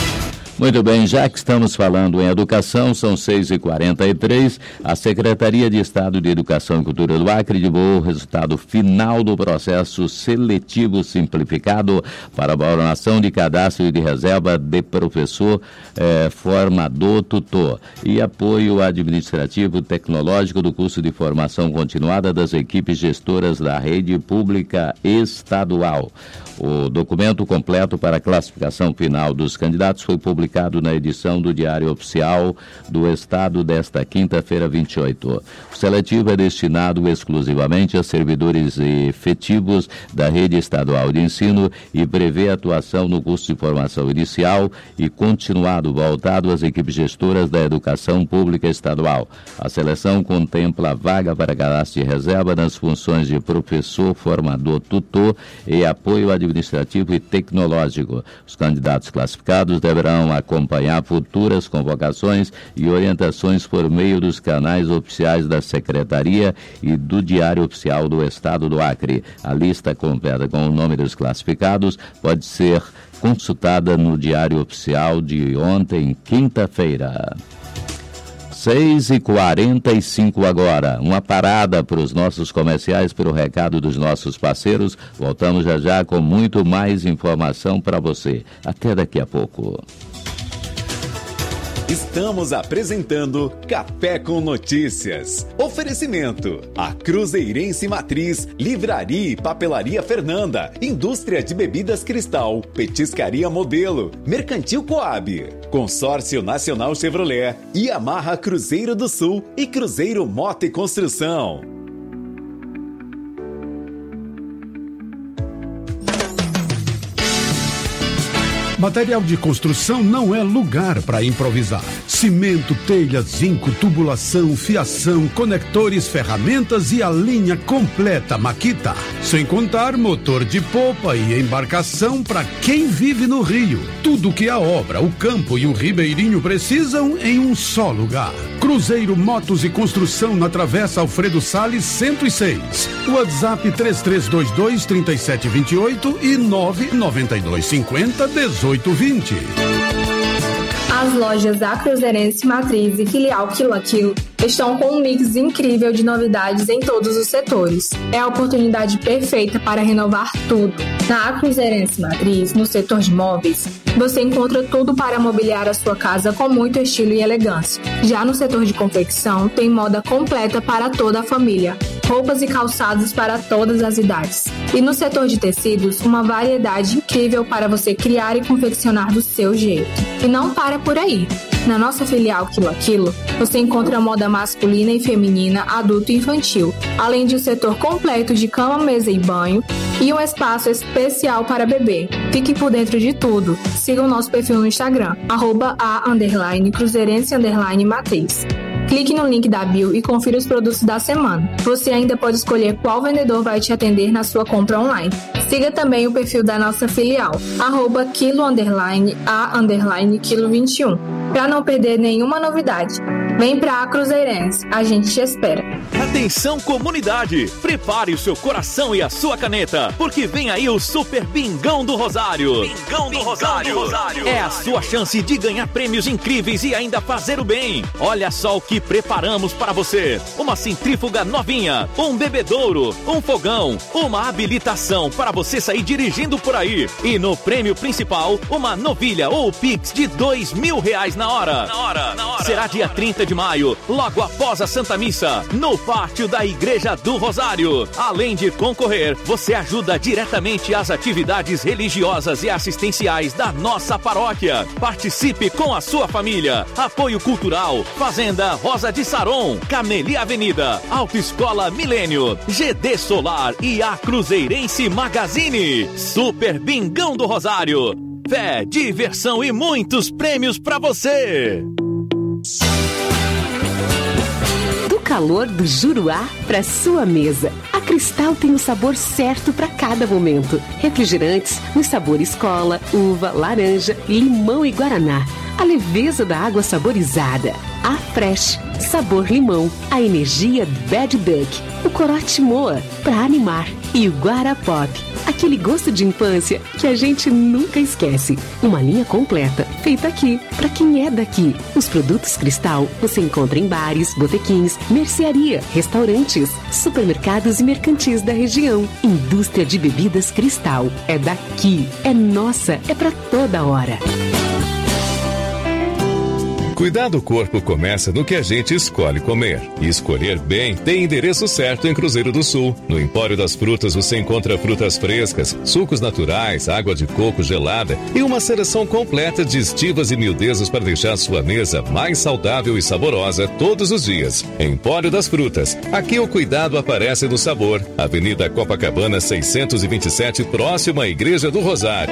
Muito bem, já que estamos falando em educação, são seis e quarenta e três, a Secretaria de Estado de Educação e Cultura do Acre divulgou o resultado final do processo seletivo simplificado para a valoração de cadastro e de reserva de professor, eh, formador, tutor e apoio administrativo tecnológico do curso de formação continuada das equipes gestoras da rede pública estadual. O documento completo para a classificação final dos candidatos foi publicado na edição do Diário Oficial do Estado desta quinta-feira, vinte e oito. O seletivo é destinado exclusivamente a servidores efetivos da rede estadual de ensino e prevê atuação no curso de formação inicial e continuado voltado às equipes gestoras da educação pública estadual. A seleção contempla a vaga para cadastro de reserva nas funções de professor, formador, tutor e apoio administrativo administrativo e tecnológico. Os candidatos classificados deverão acompanhar futuras convocações e orientações por meio dos canais oficiais da Secretaria e do Diário Oficial do Estado do Acre. A lista completa com o nome dos classificados pode ser consultada no Diário Oficial de ontem, quinta-feira. seis e quarenta e cinco agora, uma parada para os nossos comerciais pelo recado dos nossos parceiros. Voltamos já já com muito mais informação para você. Até daqui a pouco. Estamos apresentando Café com Notícias. Oferecimento: a Cruzeirense Matriz, Livraria e Papelaria Fernanda, Indústria de Bebidas Cristal, Petiscaria Modelo, Mercantil Coab, Consórcio Nacional Chevrolet, Yamaha Cruzeiro do Sul e Cruzeiro Moto e Construção. Material de construção não é lugar para improvisar. Cimento, telha, zinco, tubulação, fiação, conectores, ferramentas e a linha completa Makita. Sem contar motor de popa e embarcação para quem vive no Rio. Tudo que a obra, o campo e o ribeirinho precisam em um só lugar. Cruzeiro Motos e Construção na Travessa Alfredo Salles cento e seis. WhatsApp três três dois dois, três sete dois oito e nove nove dois cinco zero, dezoito vinte. As lojas da Cruzeirense Matriz e filial Quilo a Quilo estão com um mix incrível de novidades em todos os setores. É a oportunidade perfeita para renovar tudo. Na Cruzeirense Matriz, no setor de móveis, você encontra tudo para mobiliar a sua casa com muito estilo e elegância. Já no setor de confecção, tem moda completa para toda a família. Roupas e calçados para todas as idades. E no setor de tecidos, uma variedade incrível para você criar e confeccionar do seu jeito. E não para por aí. Na nossa filial Quilo a Quilo, você encontra moda masculina e feminina, adulto e infantil, além de um setor completo de cama, mesa e banho e um espaço especial para bebê. Fique por dentro de tudo. Siga o nosso perfil no Instagram, arroba a underline cruzeirense underline matriz. Clique no link da bio e confira os produtos da semana. Você ainda pode escolher qual vendedor vai te atender na sua compra online. Siga também o perfil da nossa filial, arroba quilo underline a underline quilo vinte e um, para não perder nenhuma novidade. Vem pra Cruzeirense, a gente te espera. Atenção comunidade, prepare o seu coração e a sua caneta, porque vem aí o Super Bingão do Rosário. Bingão do Rosário. do Rosário. É a sua chance de ganhar prêmios incríveis e ainda fazer o bem. Olha só o que preparamos para você. Uma centrífuga novinha, um bebedouro, um fogão, uma habilitação para você sair dirigindo por aí. E no prêmio principal, uma novilha ou Pix de dois mil reais na hora. Na hora, na hora. Será dia trinta de maio, logo após a Santa Missa, no pátio da Igreja do Rosário. Além de concorrer, você ajuda diretamente às atividades religiosas e assistenciais da nossa paróquia. Participe com a sua família. Apoio Cultural, Fazenda Rosa de Saron, Cameli Avenida, Autoescola Milênio, G D Solar e a Cruzeirense Magazine. Super Bingão do Rosário. Fé, diversão e muitos prêmios pra você. Do calor do Juruá para sua mesa, a Cristal tem o sabor certo para cada momento. Refrigerantes nos sabores cola, uva, laranja, limão e guaraná. A leveza da água saborizada. A Fresh, sabor limão. A energia Bad Duck. O corote Moa, para animar. E o Guarapop, aquele gosto de infância que a gente nunca esquece. Uma linha completa, feita aqui, para quem é daqui. Os produtos Cristal você encontra em bares, botequins, mercearia, restaurantes, supermercados e mercantis da região. Indústria de bebidas Cristal. É daqui, é nossa, é para toda hora. Cuidar do corpo começa no que a gente escolhe comer. E escolher bem tem endereço certo em Cruzeiro do Sul. No Empório das Frutas você encontra frutas frescas, sucos naturais, água de coco gelada e uma seleção completa de estivas e miudezas para deixar sua mesa mais saudável e saborosa todos os dias. Empório das Frutas. Aqui o cuidado aparece no sabor. Avenida Copacabana seiscentos e vinte e sete, próxima à Igreja do Rosário.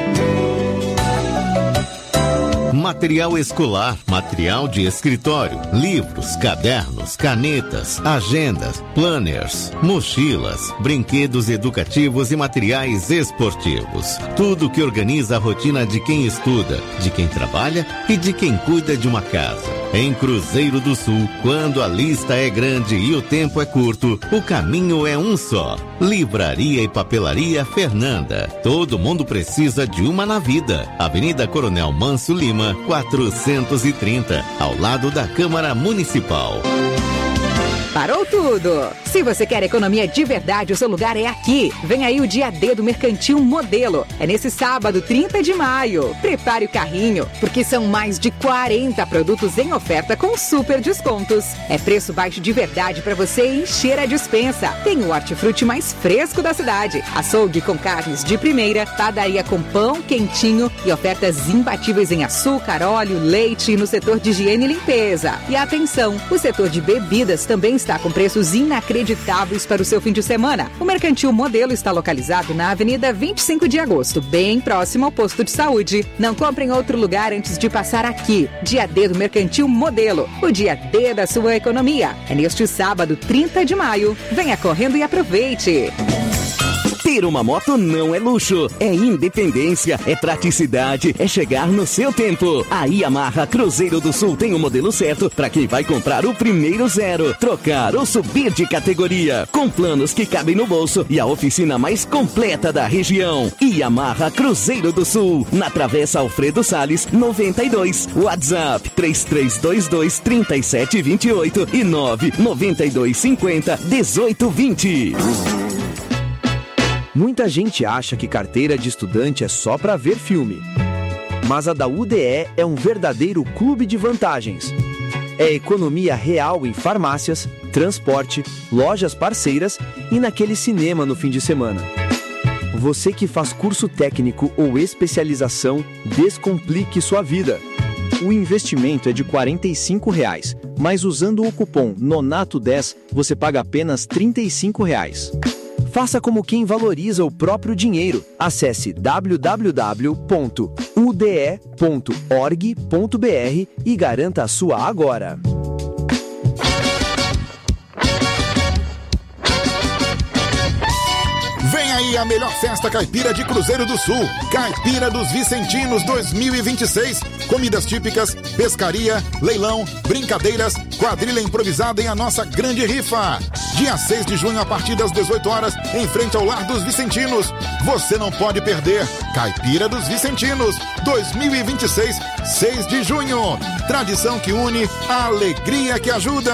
Material escolar, material de escritório, livros, cadernos, canetas, agendas, planners, mochilas, brinquedos educativos e materiais esportivos. Tudo que organiza a rotina de quem estuda, de quem trabalha e de quem cuida de uma casa. Em Cruzeiro do Sul, quando a lista é grande e o tempo é curto, o caminho é um só. Livraria e Papelaria Fernanda. Todo mundo precisa de uma na vida. Avenida Coronel Manso Lima, quatrocentos e trinta, ao lado da Câmara Municipal. Parou tudo! Se você quer economia de verdade, o seu lugar é aqui. Vem aí o dia D do Mercantil Modelo. É nesse sábado, trinta de maio. Prepare o carrinho, porque são mais de quarenta produtos em oferta com super descontos. É preço baixo de verdade para você encher a despensa. Tem o hortifruti mais fresco da cidade. Açougue com carnes de primeira, padaria com pão quentinho e ofertas imbatíveis em açúcar, óleo, leite e no setor de higiene e limpeza. E atenção, o setor de bebidas também está com preços inacreditáveis para o seu fim de semana. O Mercantil Modelo está localizado na Avenida vinte e cinco de agosto, bem próximo ao posto de saúde. Não compre em outro lugar antes de passar aqui. Dia D do Mercantil Modelo, o dia D da sua economia. É neste sábado, trinta de maio. Venha correndo e aproveite. Ter uma moto não é luxo, é independência, é praticidade, é chegar no seu tempo. A Yamaha Cruzeiro do Sul tem o modelo certo para quem vai comprar o primeiro zero, trocar ou subir de categoria, com planos que cabem no bolso e a oficina mais completa da região. Yamaha Cruzeiro do Sul, na Travessa Alfredo Salles, noventa e dois. WhatsApp três três dois dois, três sete dois oito e nove nove dois cinco zero, um oito dois zero. Muita gente acha que carteira de estudante é só para ver filme. Mas a da U D E é um verdadeiro clube de vantagens. É economia real em farmácias, transporte, lojas parceiras e naquele cinema no fim de semana. Você que faz curso técnico ou especialização, descomplique sua vida. O investimento é de quarenta e cinco reais, mas usando o cupom Nonato dez, você paga apenas trinta e cinco reais. Faça como quem valoriza o próprio dinheiro. Acesse w w w ponto u d e ponto org ponto b r e garanta a sua agora. Vem aí a melhor festa caipira de Cruzeiro do Sul. Caipira dos Vicentinos dois mil e vinte e seis. Comidas típicas, pescaria, leilão, brincadeiras, quadrilha improvisada em a nossa grande rifa. Dia seis de junho, a partir das dezoito horas, em frente ao Lar dos Vicentinos. Você não pode perder. Caipira dos Vicentinos dois mil e vinte e seis, seis de junho. Tradição que une, a alegria que ajuda.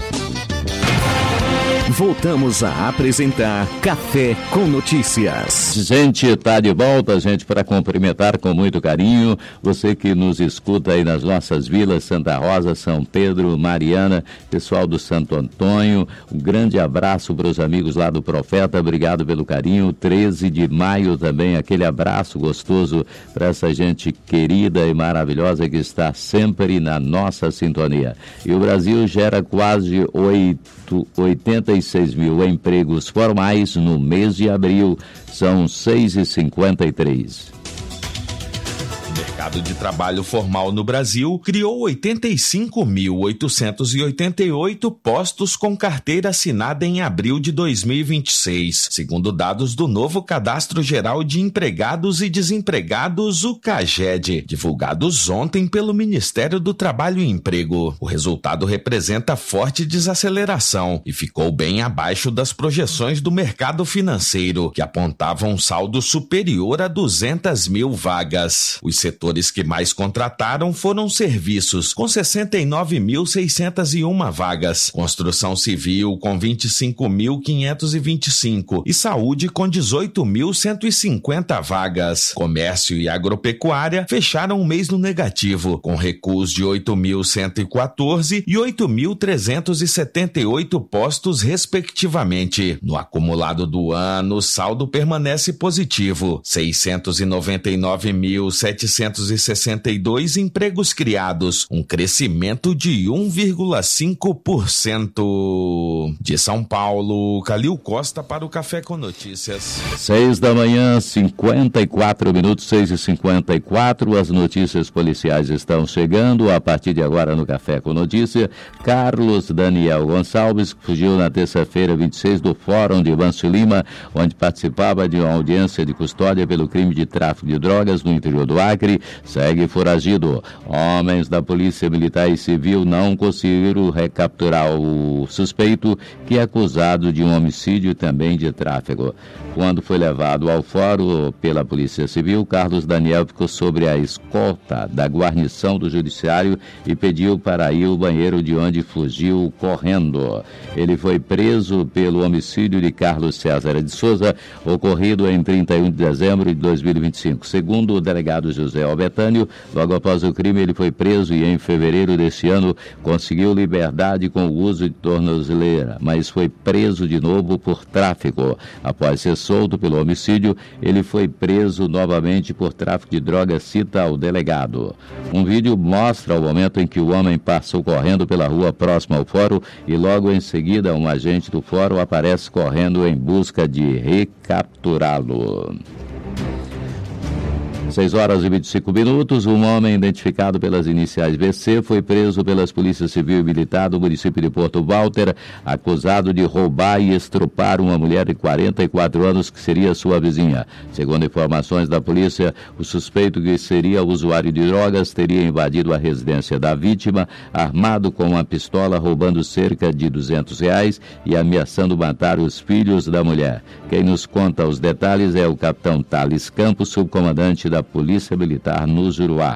Voltamos a apresentar Café com Notícias. Gente, está de volta, gente, para cumprimentar com muito carinho você que nos escuta aí nas nossas vilas, Santa Rosa, São Pedro, Mariana, pessoal do Santo Antônio. Um grande abraço para os amigos lá do Profeta, obrigado pelo carinho. treze de maio também, aquele abraço gostoso para essa gente querida e maravilhosa que está sempre na nossa sintonia. E o Brasil gera quase oitenta e seis mil empregos formais no mês de abril. São seis e cinquenta e três. O mercado de trabalho formal no Brasil criou oitenta e cinco mil oitocentos e oitenta e oito postos com carteira assinada em abril de dois mil e vinte e seis, segundo dados do novo Cadastro Geral de Empregados e Desempregados, o CAGED, divulgados ontem pelo Ministério do Trabalho e Emprego. O resultado representa forte desaceleração e ficou bem abaixo das projeções do mercado financeiro, que apontavam um saldo superior a duzentas mil vagas. Os setores que mais contrataram foram serviços, com sessenta e nove mil seiscentas e uma vagas, construção civil, com vinte e cinco mil quinhentos e vinte e cinco e saúde, com dezoito mil cento e cinquenta vagas. Comércio e agropecuária fecharam o mês no negativo, com recuos de oito mil cento e quatorze e oito mil trezentos e setenta e oito postos, respectivamente. No acumulado do ano, o saldo permanece positivo, seiscentos e noventa e nove mil setecentos e sessenta e dois empregos criados, um crescimento de um vírgula cinco por cento. De São Paulo, Calil Costa para o Café com Notícias. Seis da manhã, cinquenta e quatro minutos, seis e cinquenta e quatro. As notícias policiais estão chegando a partir de agora no Café com Notícia. Carlos Daniel Gonçalves, que fugiu na terça-feira, vinte e seis, do Fórum de Manso Lima, onde participava de uma audiência de custódia pelo crime de tráfico de drogas no interior do Acre, segue foragido. Homens da Polícia Militar e Civil não conseguiram recapturar o suspeito, que é acusado de um homicídio e também de tráfico. Quando foi levado ao fórum pela Polícia Civil, Carlos Daniel ficou sobre a escolta da guarnição do Judiciário e pediu para ir ao banheiro, de onde fugiu correndo. Ele foi preso pelo homicídio de Carlos César de Souza, ocorrido em trinta e um de dezembro de dois mil e vinte e cinco. Segundo o delegado José Albetânio, logo após o crime ele foi preso e em fevereiro deste ano conseguiu liberdade com o uso de tornozeleira, mas foi preso de novo por tráfico. Após ser solto pelo homicídio, ele foi preso novamente por tráfico de drogas, cita o delegado. Um vídeo mostra o momento em que o homem passou correndo pela rua próxima ao fórum e logo em seguida um agente do fórum aparece correndo em busca de recapturá-lo. seis horas e vinte e cinco minutos, um homem identificado pelas iniciais B C foi preso pelas polícias civil e militar do município de Porto Walter, acusado de roubar e estrupar uma mulher de quarenta e quatro anos que seria sua vizinha. Segundo informações da polícia, o suspeito, que seria usuário de drogas, teria invadido a residência da vítima, armado com uma pistola, roubando cerca de duzentos reais e ameaçando matar os filhos da mulher. Quem nos conta os detalhes é o capitão Thales Campos, subcomandante da Polícia Militar no Juruá.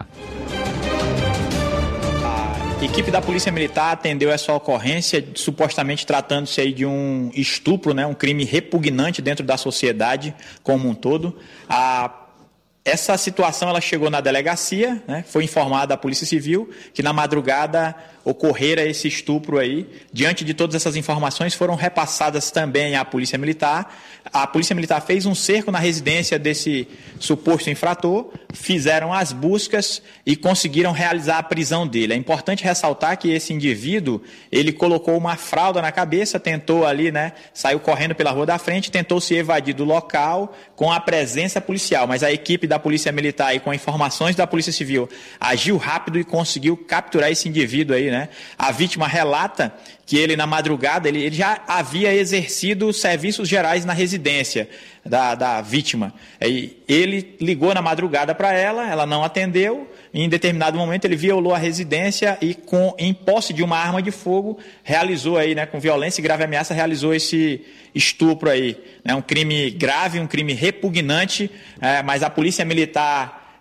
A equipe da Polícia Militar atendeu essa ocorrência, supostamente tratando-se aí de um estupro, né, um crime repugnante dentro da sociedade como um todo. A Essa situação ela chegou na delegacia, né, foi informada à Polícia Civil que na madrugada ocorrera esse estupro aí. Diante de todas essas informações, foram repassadas também à Polícia Militar. A Polícia Militar fez um cerco na residência desse suposto infrator, fizeram as buscas e conseguiram realizar a prisão dele. É importante ressaltar que esse indivíduo, ele colocou uma fralda na cabeça, tentou ali, né, saiu correndo pela rua da frente, tentou se evadir do local com a presença policial, mas a equipe da Polícia Militar e com informações da Polícia Civil agiu rápido e conseguiu capturar esse indivíduo aí, né? A vítima relata que ele, na madrugada, ele, ele já havia exercido serviços gerais na residência da, da vítima. E ele ligou na madrugada para ela, ela não atendeu, e em determinado momento ele violou a residência e, com, em posse de uma arma de fogo, realizou aí, né, com violência e grave ameaça, realizou esse estupro aí. Né, um crime grave, um crime repugnante, é, mas a Polícia Militar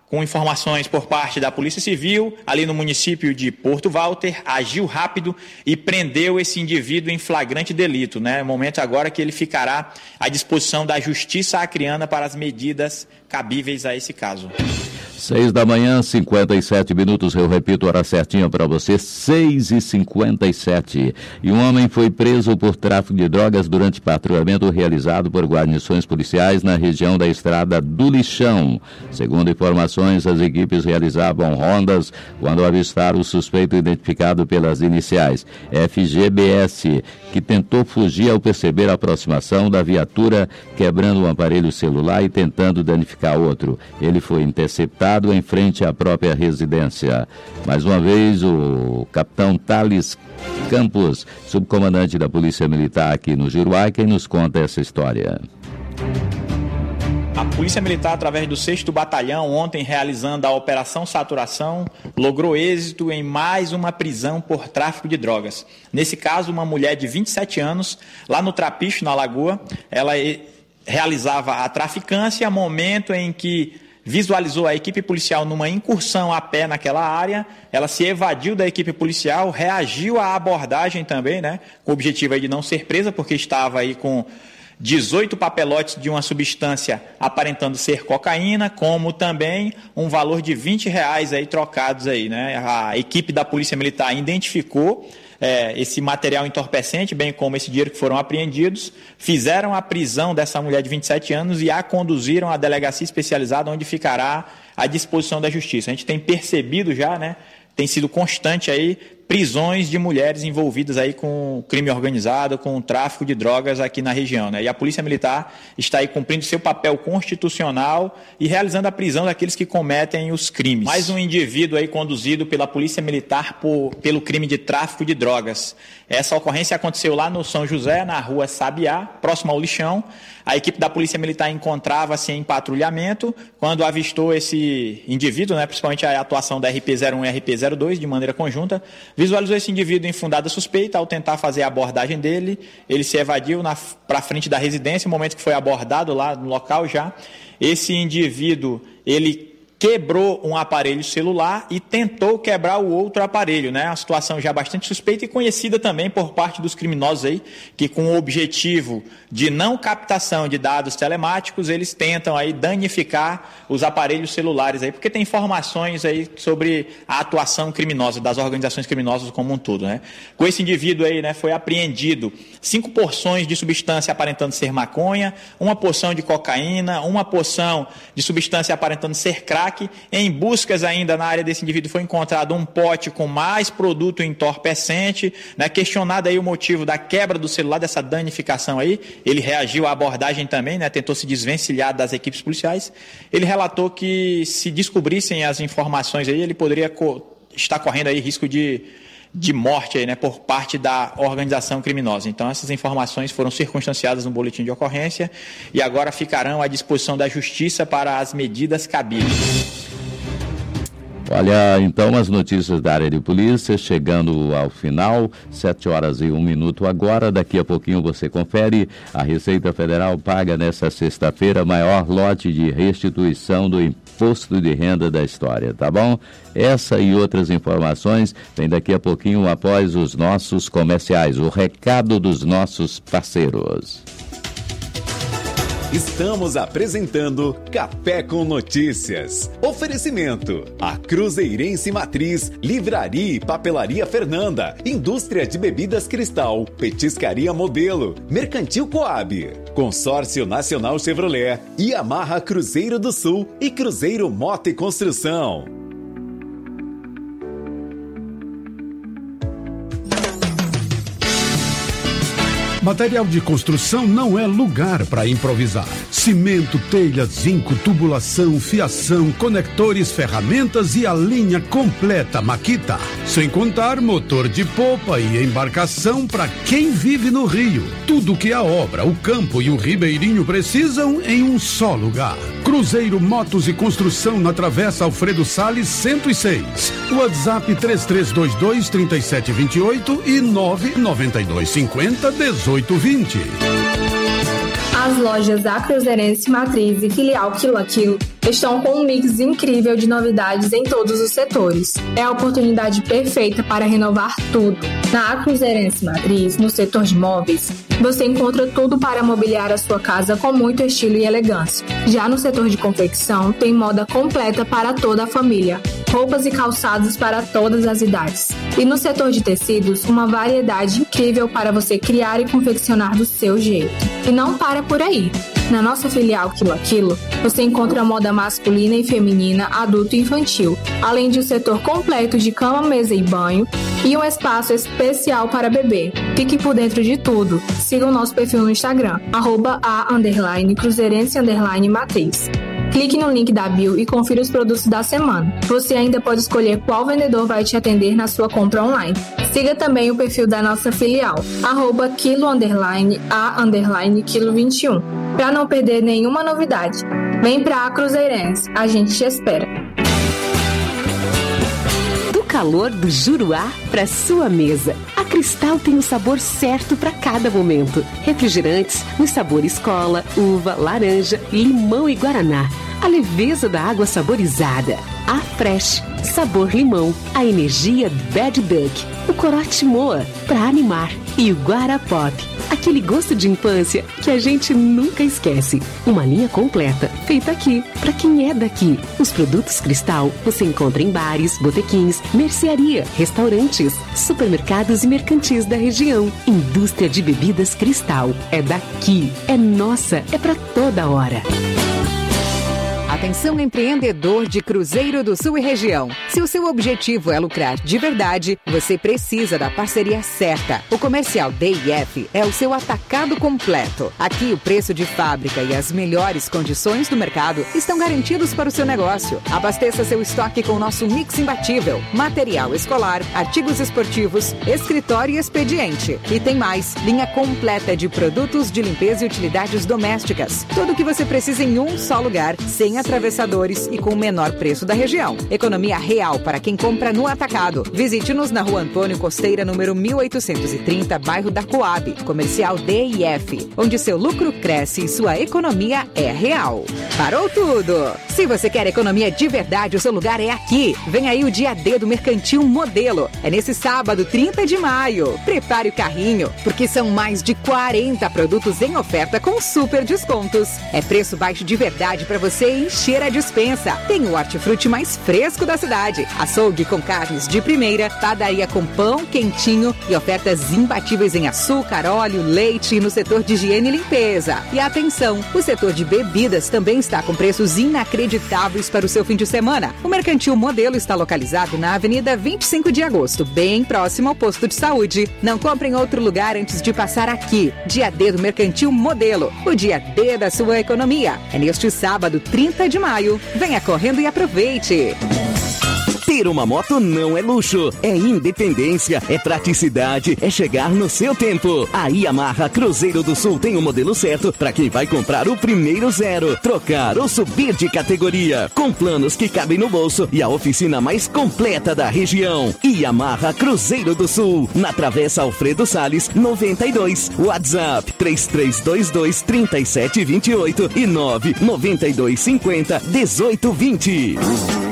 com informações por parte da Polícia Civil, ali no município de Porto Walter, agiu rápido e prendeu esse indivíduo em flagrante delito, né? Momento agora que ele ficará à disposição da Justiça Acreana para as medidas cabíveis a esse caso. Seis da manhã, cinquenta e sete minutos, eu repito, hora certinha para você, seis e cinquenta e sete. E um homem foi preso por tráfico de drogas durante patrulhamento realizado por guarnições policiais na região da Estrada do Lixão. Segundo informações, as equipes realizavam rondas quando avistaram o suspeito identificado pelas iniciais F G B S, que tentou fugir ao perceber a aproximação da viatura, quebrando um aparelho celular e tentando danificar outro. Ele foi interceptado em frente à própria residência. Mais uma vez, o capitão Thales Campos, subcomandante da Polícia Militar aqui no Juruá, quem nos conta essa história. A Polícia Militar, através do sexto Batalhão, ontem realizando a Operação Saturação, logrou êxito em mais uma prisão por tráfico de drogas. Nesse caso, uma mulher de vinte e sete anos, lá no Trapicho, na Lagoa, ela realizava a traficância, momento em que visualizou a equipe policial numa incursão a pé naquela área, ela se evadiu da equipe policial, reagiu à abordagem também, né, com o objetivo aí de não ser presa, porque estava aí com dezoito papelotes de uma substância aparentando ser cocaína, como também um valor de vinte reais aí trocados aí, né? A equipe da Polícia Militar identificou É, esse material entorpecente, bem como esse dinheiro que foram apreendidos, fizeram a prisão dessa mulher de vinte e sete anos e a conduziram à delegacia especializada, onde ficará à disposição da Justiça. A gente tem percebido já, né, tem sido constante aí, prisões de mulheres envolvidas aí com crime organizado, com tráfico de drogas aqui na região, né? E a Polícia Militar está aí cumprindo seu papel constitucional e realizando a prisão daqueles que cometem os crimes. Mais um indivíduo aí conduzido pela Polícia Militar por, pelo crime de tráfico de drogas. Essa ocorrência aconteceu lá no São José, na rua Sabiá, próximo ao Lixão. A equipe da Polícia Militar encontrava-se em patrulhamento quando avistou esse indivíduo, né, principalmente a atuação da R P zero um e R P zero dois, de maneira conjunta, visualizou esse indivíduo em fundada suspeita. Ao tentar fazer a abordagem dele, ele se evadiu para frente da residência, no momento que foi abordado lá no local já. Esse indivíduo, ele quebrou um aparelho celular e tentou quebrar o outro aparelho, né? Uma situação já bastante suspeita e conhecida também por parte dos criminosos aí, que com o objetivo de não captação de dados telemáticos, eles tentam aí danificar os aparelhos celulares aí, porque tem informações aí sobre a atuação criminosa das organizações criminosas como um todo, né? Com esse indivíduo aí, né, foi apreendido cinco porções de substância aparentando ser maconha, uma porção de cocaína, uma porção de substância aparentando ser crack. Em buscas ainda na área desse indivíduo foi encontrado um pote com mais produto entorpecente, né? Questionado aí o motivo da quebra do celular, dessa danificação aí, ele reagiu à abordagem também, né? Tentou se desvencilhar das equipes policiais. Ele relatou que se descobrissem as informações aí, ele poderia co- estar correndo aí risco de de morte aí, né, por parte da organização criminosa. Então, essas informações foram circunstanciadas no boletim de ocorrência e agora ficarão à disposição da Justiça para as medidas cabíveis. Olha, então, as notícias da área de polícia chegando ao final, sete horas e um minuto agora. Daqui a pouquinho você confere. A Receita Federal paga nesta sexta-feira maior lote de restituição do imposto de renda da história, tá bom? Essa e outras informações vem daqui a pouquinho após os nossos comerciais. O recado dos nossos parceiros. Estamos apresentando Café com Notícias. Oferecimento: a Cruzeirense Matriz, Livraria e Papelaria Fernanda, Indústria de Bebidas Cristal, Petiscaria Modelo, Mercantil Coab, Consórcio Nacional Chevrolet, Yamaha Cruzeiro do Sul e Cruzeiro Moto e Construção. Material de construção não é lugar para improvisar. Cimento, telha, zinco, tubulação, fiação, conectores, ferramentas e a linha completa Makita. Sem contar motor de popa e embarcação para quem vive no Rio. Tudo que a obra, o campo e o ribeirinho precisam em um só lugar. Cruzeiro Motos e Construção na Travessa Alfredo Salles cento e seis. WhatsApp três três dois dois, três sete dois oito e nove nove dois cinco zero, dezoito vinte. As lojas A Cruzeirense Matriz e Filial Quilo a Quilo estão com um mix incrível de novidades em todos os setores. É a oportunidade perfeita para renovar tudo. Na Cruzeirense Matriz, no setor de móveis, você encontra tudo para mobiliar a sua casa com muito estilo e elegância. Já no setor de confecção, tem moda completa para toda a família. Roupas e calçados para todas as idades. E no setor de tecidos, uma variedade incrível para você criar e confeccionar do seu jeito. E não para por aí. Na nossa filial Quilo a Quilo, você encontra moda masculina e feminina, adulto e infantil, além de um setor completo de cama, mesa e banho e um espaço especial para bebê. Fique por dentro de tudo. Siga o nosso perfil no Instagram, arroba a underline cruzeirense underline matriz. Clique no link da bio e confira os produtos da semana. Você ainda pode escolher qual vendedor vai te atender na sua compra online. Siga também o perfil da nossa filial, arroba quilo underline a underline quilo vinte e um, para não perder nenhuma novidade. Vem pra a Cruzeirense, a gente te espera. Do calor do Juruá para sua mesa, a Cristal tem o sabor certo para cada momento. Refrigerantes nos sabores cola, uva, laranja, limão e guaraná. A leveza da água saborizada. A Fresh, sabor limão. A energia Bad Duck. O corote Moa, para animar. E o Guarapop, aquele gosto de infância que a gente nunca esquece. Uma linha completa, feita aqui, para quem é daqui. Os produtos Cristal você encontra em bares, botequins, mercearia, restaurantes, supermercados e mercantis da região. Indústria de bebidas Cristal. É daqui, é nossa, é para toda hora. Atenção, empreendedor de Cruzeiro do Sul e região. Se o seu objetivo é lucrar de verdade, você precisa da parceria certa. O Comercial D I F é o seu atacado completo. Aqui o preço de fábrica e as melhores condições do mercado estão garantidos para o seu negócio. Abasteça seu estoque com o nosso mix imbatível. Material escolar, artigos esportivos, escritório e expediente. E tem mais, linha completa de produtos de limpeza e utilidades domésticas. Tudo o que você precisa em um só lugar, sem atravessadores e com o menor preço da região. Economia real para quem compra no atacado. Visite-nos na Rua Antônio Costeira, número mil oitocentos e trinta, bairro da Coab. Comercial D I F, onde seu lucro cresce e sua economia é real. Parou tudo! Se você quer economia de verdade, o seu lugar é aqui. Vem aí o dia D do Mercantil Modelo. É nesse sábado, trinta de maio. Prepare o carrinho, porque são mais de quarenta produtos em oferta com super descontos. É preço baixo de verdade para você encher a despensa. Tem o hortifruti mais fresco da cidade, açougue com carnes de primeira, padaria com pão quentinho e ofertas imbatíveis em açúcar, óleo, leite e no setor de higiene e limpeza. E atenção, o setor de bebidas também está com preços inacreditáveis para o seu fim de semana. O Mercantil Modelo está localizado na Avenida vinte e cinco de agosto, bem próximo ao posto de saúde. Não compre em outro lugar antes de passar aqui. Dia D do Mercantil Modelo, o dia D da sua economia. É neste sábado, trinta de maio. Venha correndo e aproveite. Ter uma moto não é luxo, é independência, é praticidade, é chegar no seu tempo. A Yamaha Cruzeiro do Sul tem o modelo certo para quem vai comprar o primeiro zero, trocar ou subir de categoria, com planos que cabem no bolso e a oficina mais completa da região. Yamaha Cruzeiro do Sul, na Travessa Alfredo Salles, noventa e dois. WhatsApp três três dois dois, três sete dois oito e nove nove dois cinco zero, um oito dois zero.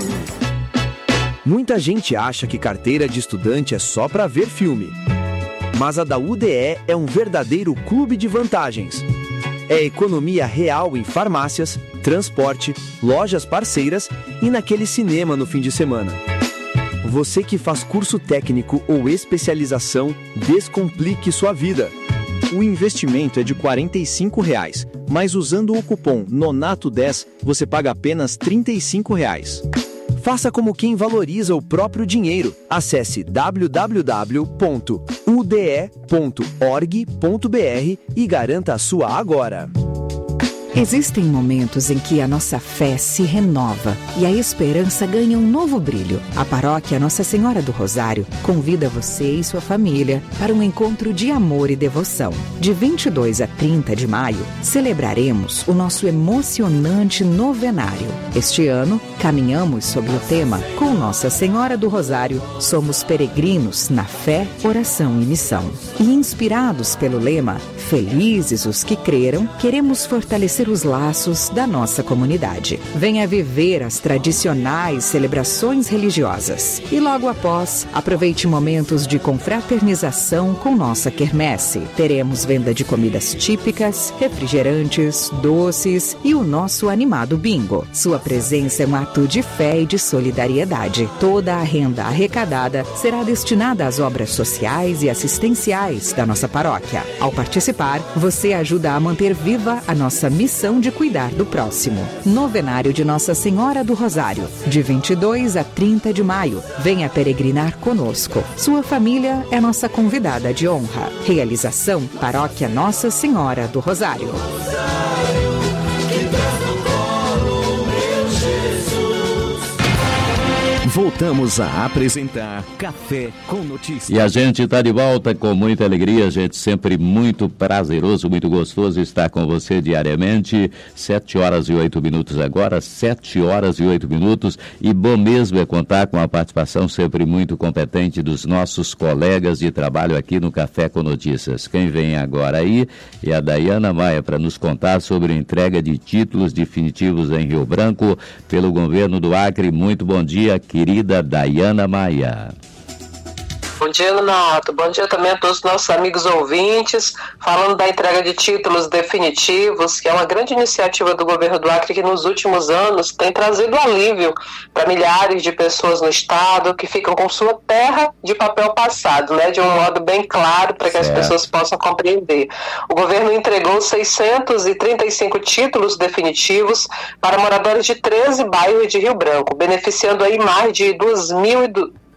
Muita gente acha que carteira de estudante é só para ver filme. Mas a da U D E é um verdadeiro clube de vantagens. É economia real em farmácias, transporte, lojas parceiras e naquele cinema no fim de semana. Você que faz curso técnico ou especialização, descomplique sua vida. O investimento é de quarenta e cinco reais, mas usando o cupom Nonato dez, você paga apenas trinta e cinco reais. Faça como quem valoriza o próprio dinheiro. Acesse w w w ponto u d e ponto org ponto b r e garanta a sua agora. Existem momentos em que a nossa fé se renova e a esperança ganha um novo brilho. A paróquia Nossa Senhora do Rosário convida você e sua família para um encontro de amor e devoção. De vinte e dois a trinta de maio, celebraremos o nosso emocionante novenário. Este ano, caminhamos sob o tema Com Nossa Senhora do Rosário, somos peregrinos na fé, oração e missão. E inspirados pelo lema Felizes os que creram, queremos fortalecer fortalecer os laços da nossa comunidade. Venha viver as tradicionais celebrações religiosas. E logo após, aproveite momentos de confraternização com nossa quermesse. Teremos venda de comidas típicas, refrigerantes, doces e o nosso animado bingo. Sua presença é um ato de fé e de solidariedade. Toda a renda arrecadada será destinada às obras sociais e assistenciais da nossa paróquia. Ao participar, você ajuda a manter viva a nossa missão de cuidar do próximo. Novenário de Nossa Senhora do Rosário, de vinte e dois a trinta de maio. Venha peregrinar conosco. Sua família é nossa convidada de honra. Realização Paróquia Nossa Senhora do Rosário. Voltamos a apresentar Café com Notícias. E a gente está de volta com muita alegria, gente, sempre muito prazeroso, muito gostoso estar com você diariamente. Sete horas e oito minutos agora, sete horas e oito minutos. E bom mesmo é contar com a participação sempre muito competente dos nossos colegas de trabalho aqui no Café com Notícias. Quem vem agora aí é a Dayana Maia para nos contar sobre a entrega de títulos definitivos em Rio Branco pelo governo do Acre. Muito bom dia, querida Dayana Maia. Bom dia, Nonato. Bom dia também a todos os nossos amigos ouvintes. Falando da entrega de títulos definitivos, que é uma grande iniciativa do governo do Acre que nos últimos anos tem trazido alívio para milhares de pessoas no estado que ficam com sua terra de papel passado, né, de um modo bem claro para que certo. As pessoas possam compreender. O governo entregou seiscentos e trinta e cinco títulos definitivos para moradores de treze bairros de Rio Branco, beneficiando aí mais de duas mil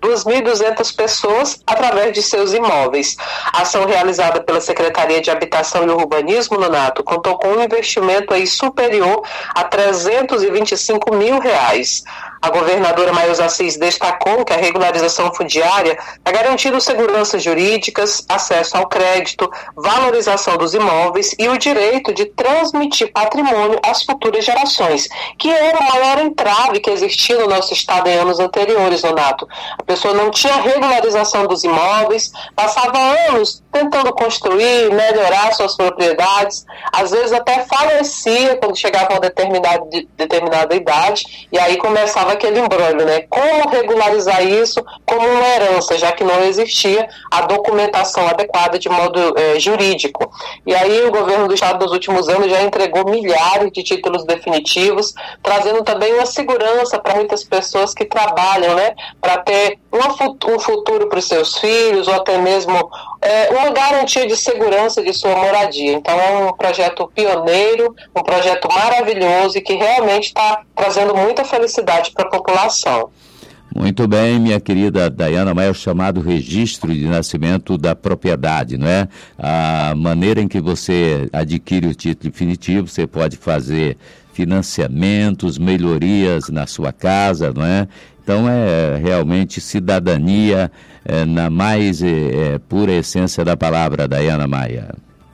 e duzentas pessoas através de seus imóveis. A ação realizada pela Secretaria de Habitação e Urbanismo, Nonato, contou com um investimento aí superior a trezentos e vinte e cinco mil reais. A governadora Maísa Assis destacou que a regularização fundiária está garantindo seguranças jurídicas, acesso ao crédito, valorização dos imóveis e o direito de transmitir patrimônio às futuras gerações, que era o maior entrave que existia no nosso estado em anos anteriores, Nonato. A pessoa não tinha regularização dos imóveis, passava anos tentando construir, melhorar suas propriedades, às vezes até falecia quando chegava a uma determinada, determinada idade, e aí começava aquele embrolho, né? Como regularizar isso como uma herança, já que não existia a documentação adequada de modo eh, jurídico. E aí o governo do estado nos últimos anos já entregou milhares de títulos definitivos, trazendo também uma segurança para muitas pessoas que trabalham, né? Para ter uma, um futuro para os seus filhos, ou até mesmo é, uma garantia de segurança de sua moradia. Então é um projeto pioneiro, um projeto maravilhoso e que realmente está trazendo muita felicidade para a população. Muito bem, minha querida Dayana Maia, o chamado registro de nascimento da propriedade, não é? A maneira em que você adquire o título definitivo, você pode fazer financiamentos, melhorias na sua casa, não é? Então é realmente cidadania é, na mais é, pura essência da palavra, Dayana Maia.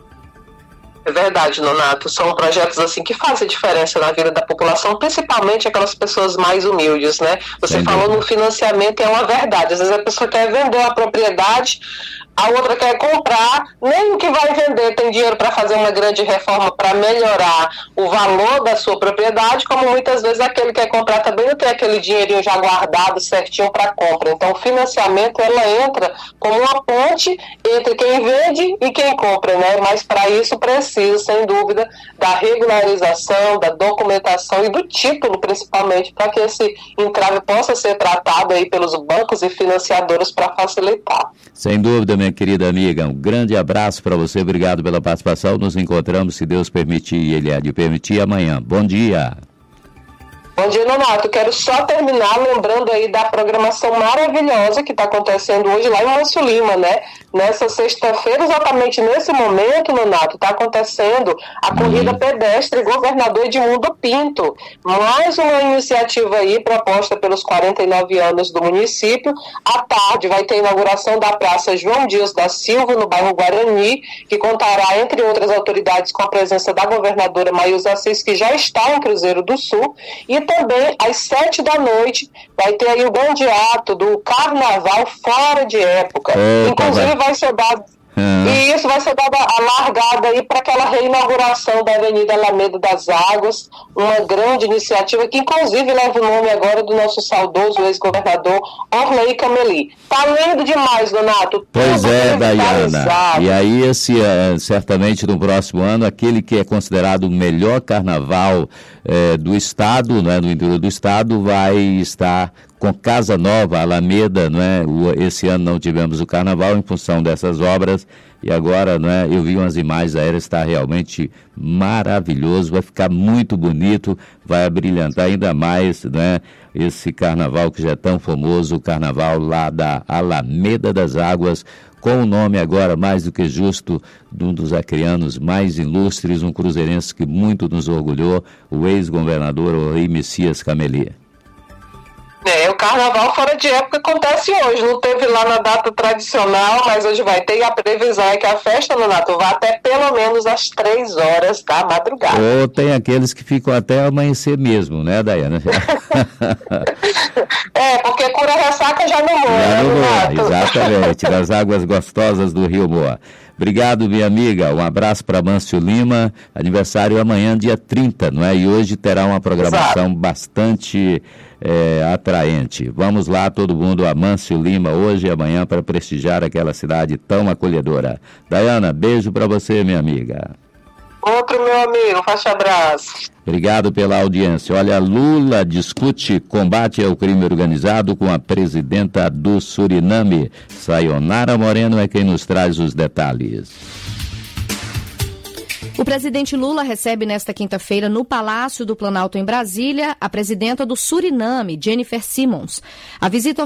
É verdade, Nonato, são projetos assim que fazem diferença na vida da população, principalmente aquelas pessoas mais humildes, né? Você Entendi. Falou no financiamento, é uma verdade, às vezes a pessoa quer vender uma propriedade, a outra quer comprar, nem o que vai vender tem dinheiro para fazer uma grande reforma para melhorar o valor da sua propriedade, como muitas vezes aquele que quer comprar também não tem aquele dinheirinho já guardado certinho para compra. Então o financiamento, ela entra como uma ponte entre quem vende e quem compra, né? Mas para isso precisa, sem dúvida, da regularização, da documentação e do título, principalmente, para que esse entrave possa ser tratado aí pelos bancos e financiadoras para facilitar. Sem dúvida, minha querida amiga, um grande abraço para você, obrigado pela participação, nos encontramos, se Deus permitir, e Ele há de permitir, amanhã. Bom dia. Bom dia, Nonato. Quero só terminar lembrando aí da programação maravilhosa que está acontecendo hoje lá em Manso Lima, né? Nessa sexta-feira, exatamente nesse momento, Nonato, está acontecendo a corrida pedestre Governador Edmundo Pinto. Mais uma iniciativa aí proposta pelos quarenta e nove anos do município. À tarde vai ter a inauguração da Praça João Dias da Silva, no bairro Guarani, que contará, entre outras autoridades, com a presença da governadora Maísa Assis, que já está em Cruzeiro do Sul, e também às sete da noite vai ter aí o grande ato do carnaval fora de época. Opa, inclusive vai. vai ser dado Ah. E isso vai ser dada a largada aí para aquela reinauguração da Avenida Alameda das Águas, uma grande iniciativa que inclusive leva o nome agora do nosso saudoso ex-governador Orley Cameli. Tá lindo demais, Donato. Pois é, Dayana. E aí, esse, uh, certamente no próximo ano, aquele que é considerado o melhor carnaval uh, do estado, né, do interior do estado, vai estar com Casa Nova, Alameda, não é? O, esse ano não tivemos o carnaval em função dessas obras. E agora, não é? Eu vi umas imagens aéreas, está realmente maravilhoso, vai ficar muito bonito, vai abrilhantar ainda mais, né? Esse carnaval que já é tão famoso, o carnaval lá da Alameda das Águas, com o nome agora mais do que justo de um dos acrianos mais ilustres, um cruzeirense que muito nos orgulhou, o ex-governador Orley Messias Cameli. É, o carnaval fora de época acontece hoje, não teve lá na data tradicional, mas hoje vai ter, e a previsão é que a festa, Donato, vá até pelo menos às três horas da madrugada. Ou tem aqueles que ficam até amanhecer mesmo, né, Dayana? É, porque cura ressaca já não morre, já não Donato. morre, exatamente, das águas gostosas do Rio Moa. Obrigado, minha amiga. Um abraço para Mâncio Lima. Aniversário amanhã, dia trinta, não é? E hoje terá uma programação Exato. bastante é, atraente. Vamos lá, todo mundo, a Mâncio Lima, hoje e amanhã, para prestigiar aquela cidade tão acolhedora. Dayana, beijo para você, minha amiga. Outro, meu amigo. Forte abraço. Obrigado pela audiência. Olha, Lula discute combate ao crime organizado com a presidenta do Suriname. Sayonara Moreno é quem nos traz os detalhes. O presidente Lula recebe nesta quinta-feira no Palácio do Planalto em Brasília a presidenta do Suriname, Jennifer Simons. A visita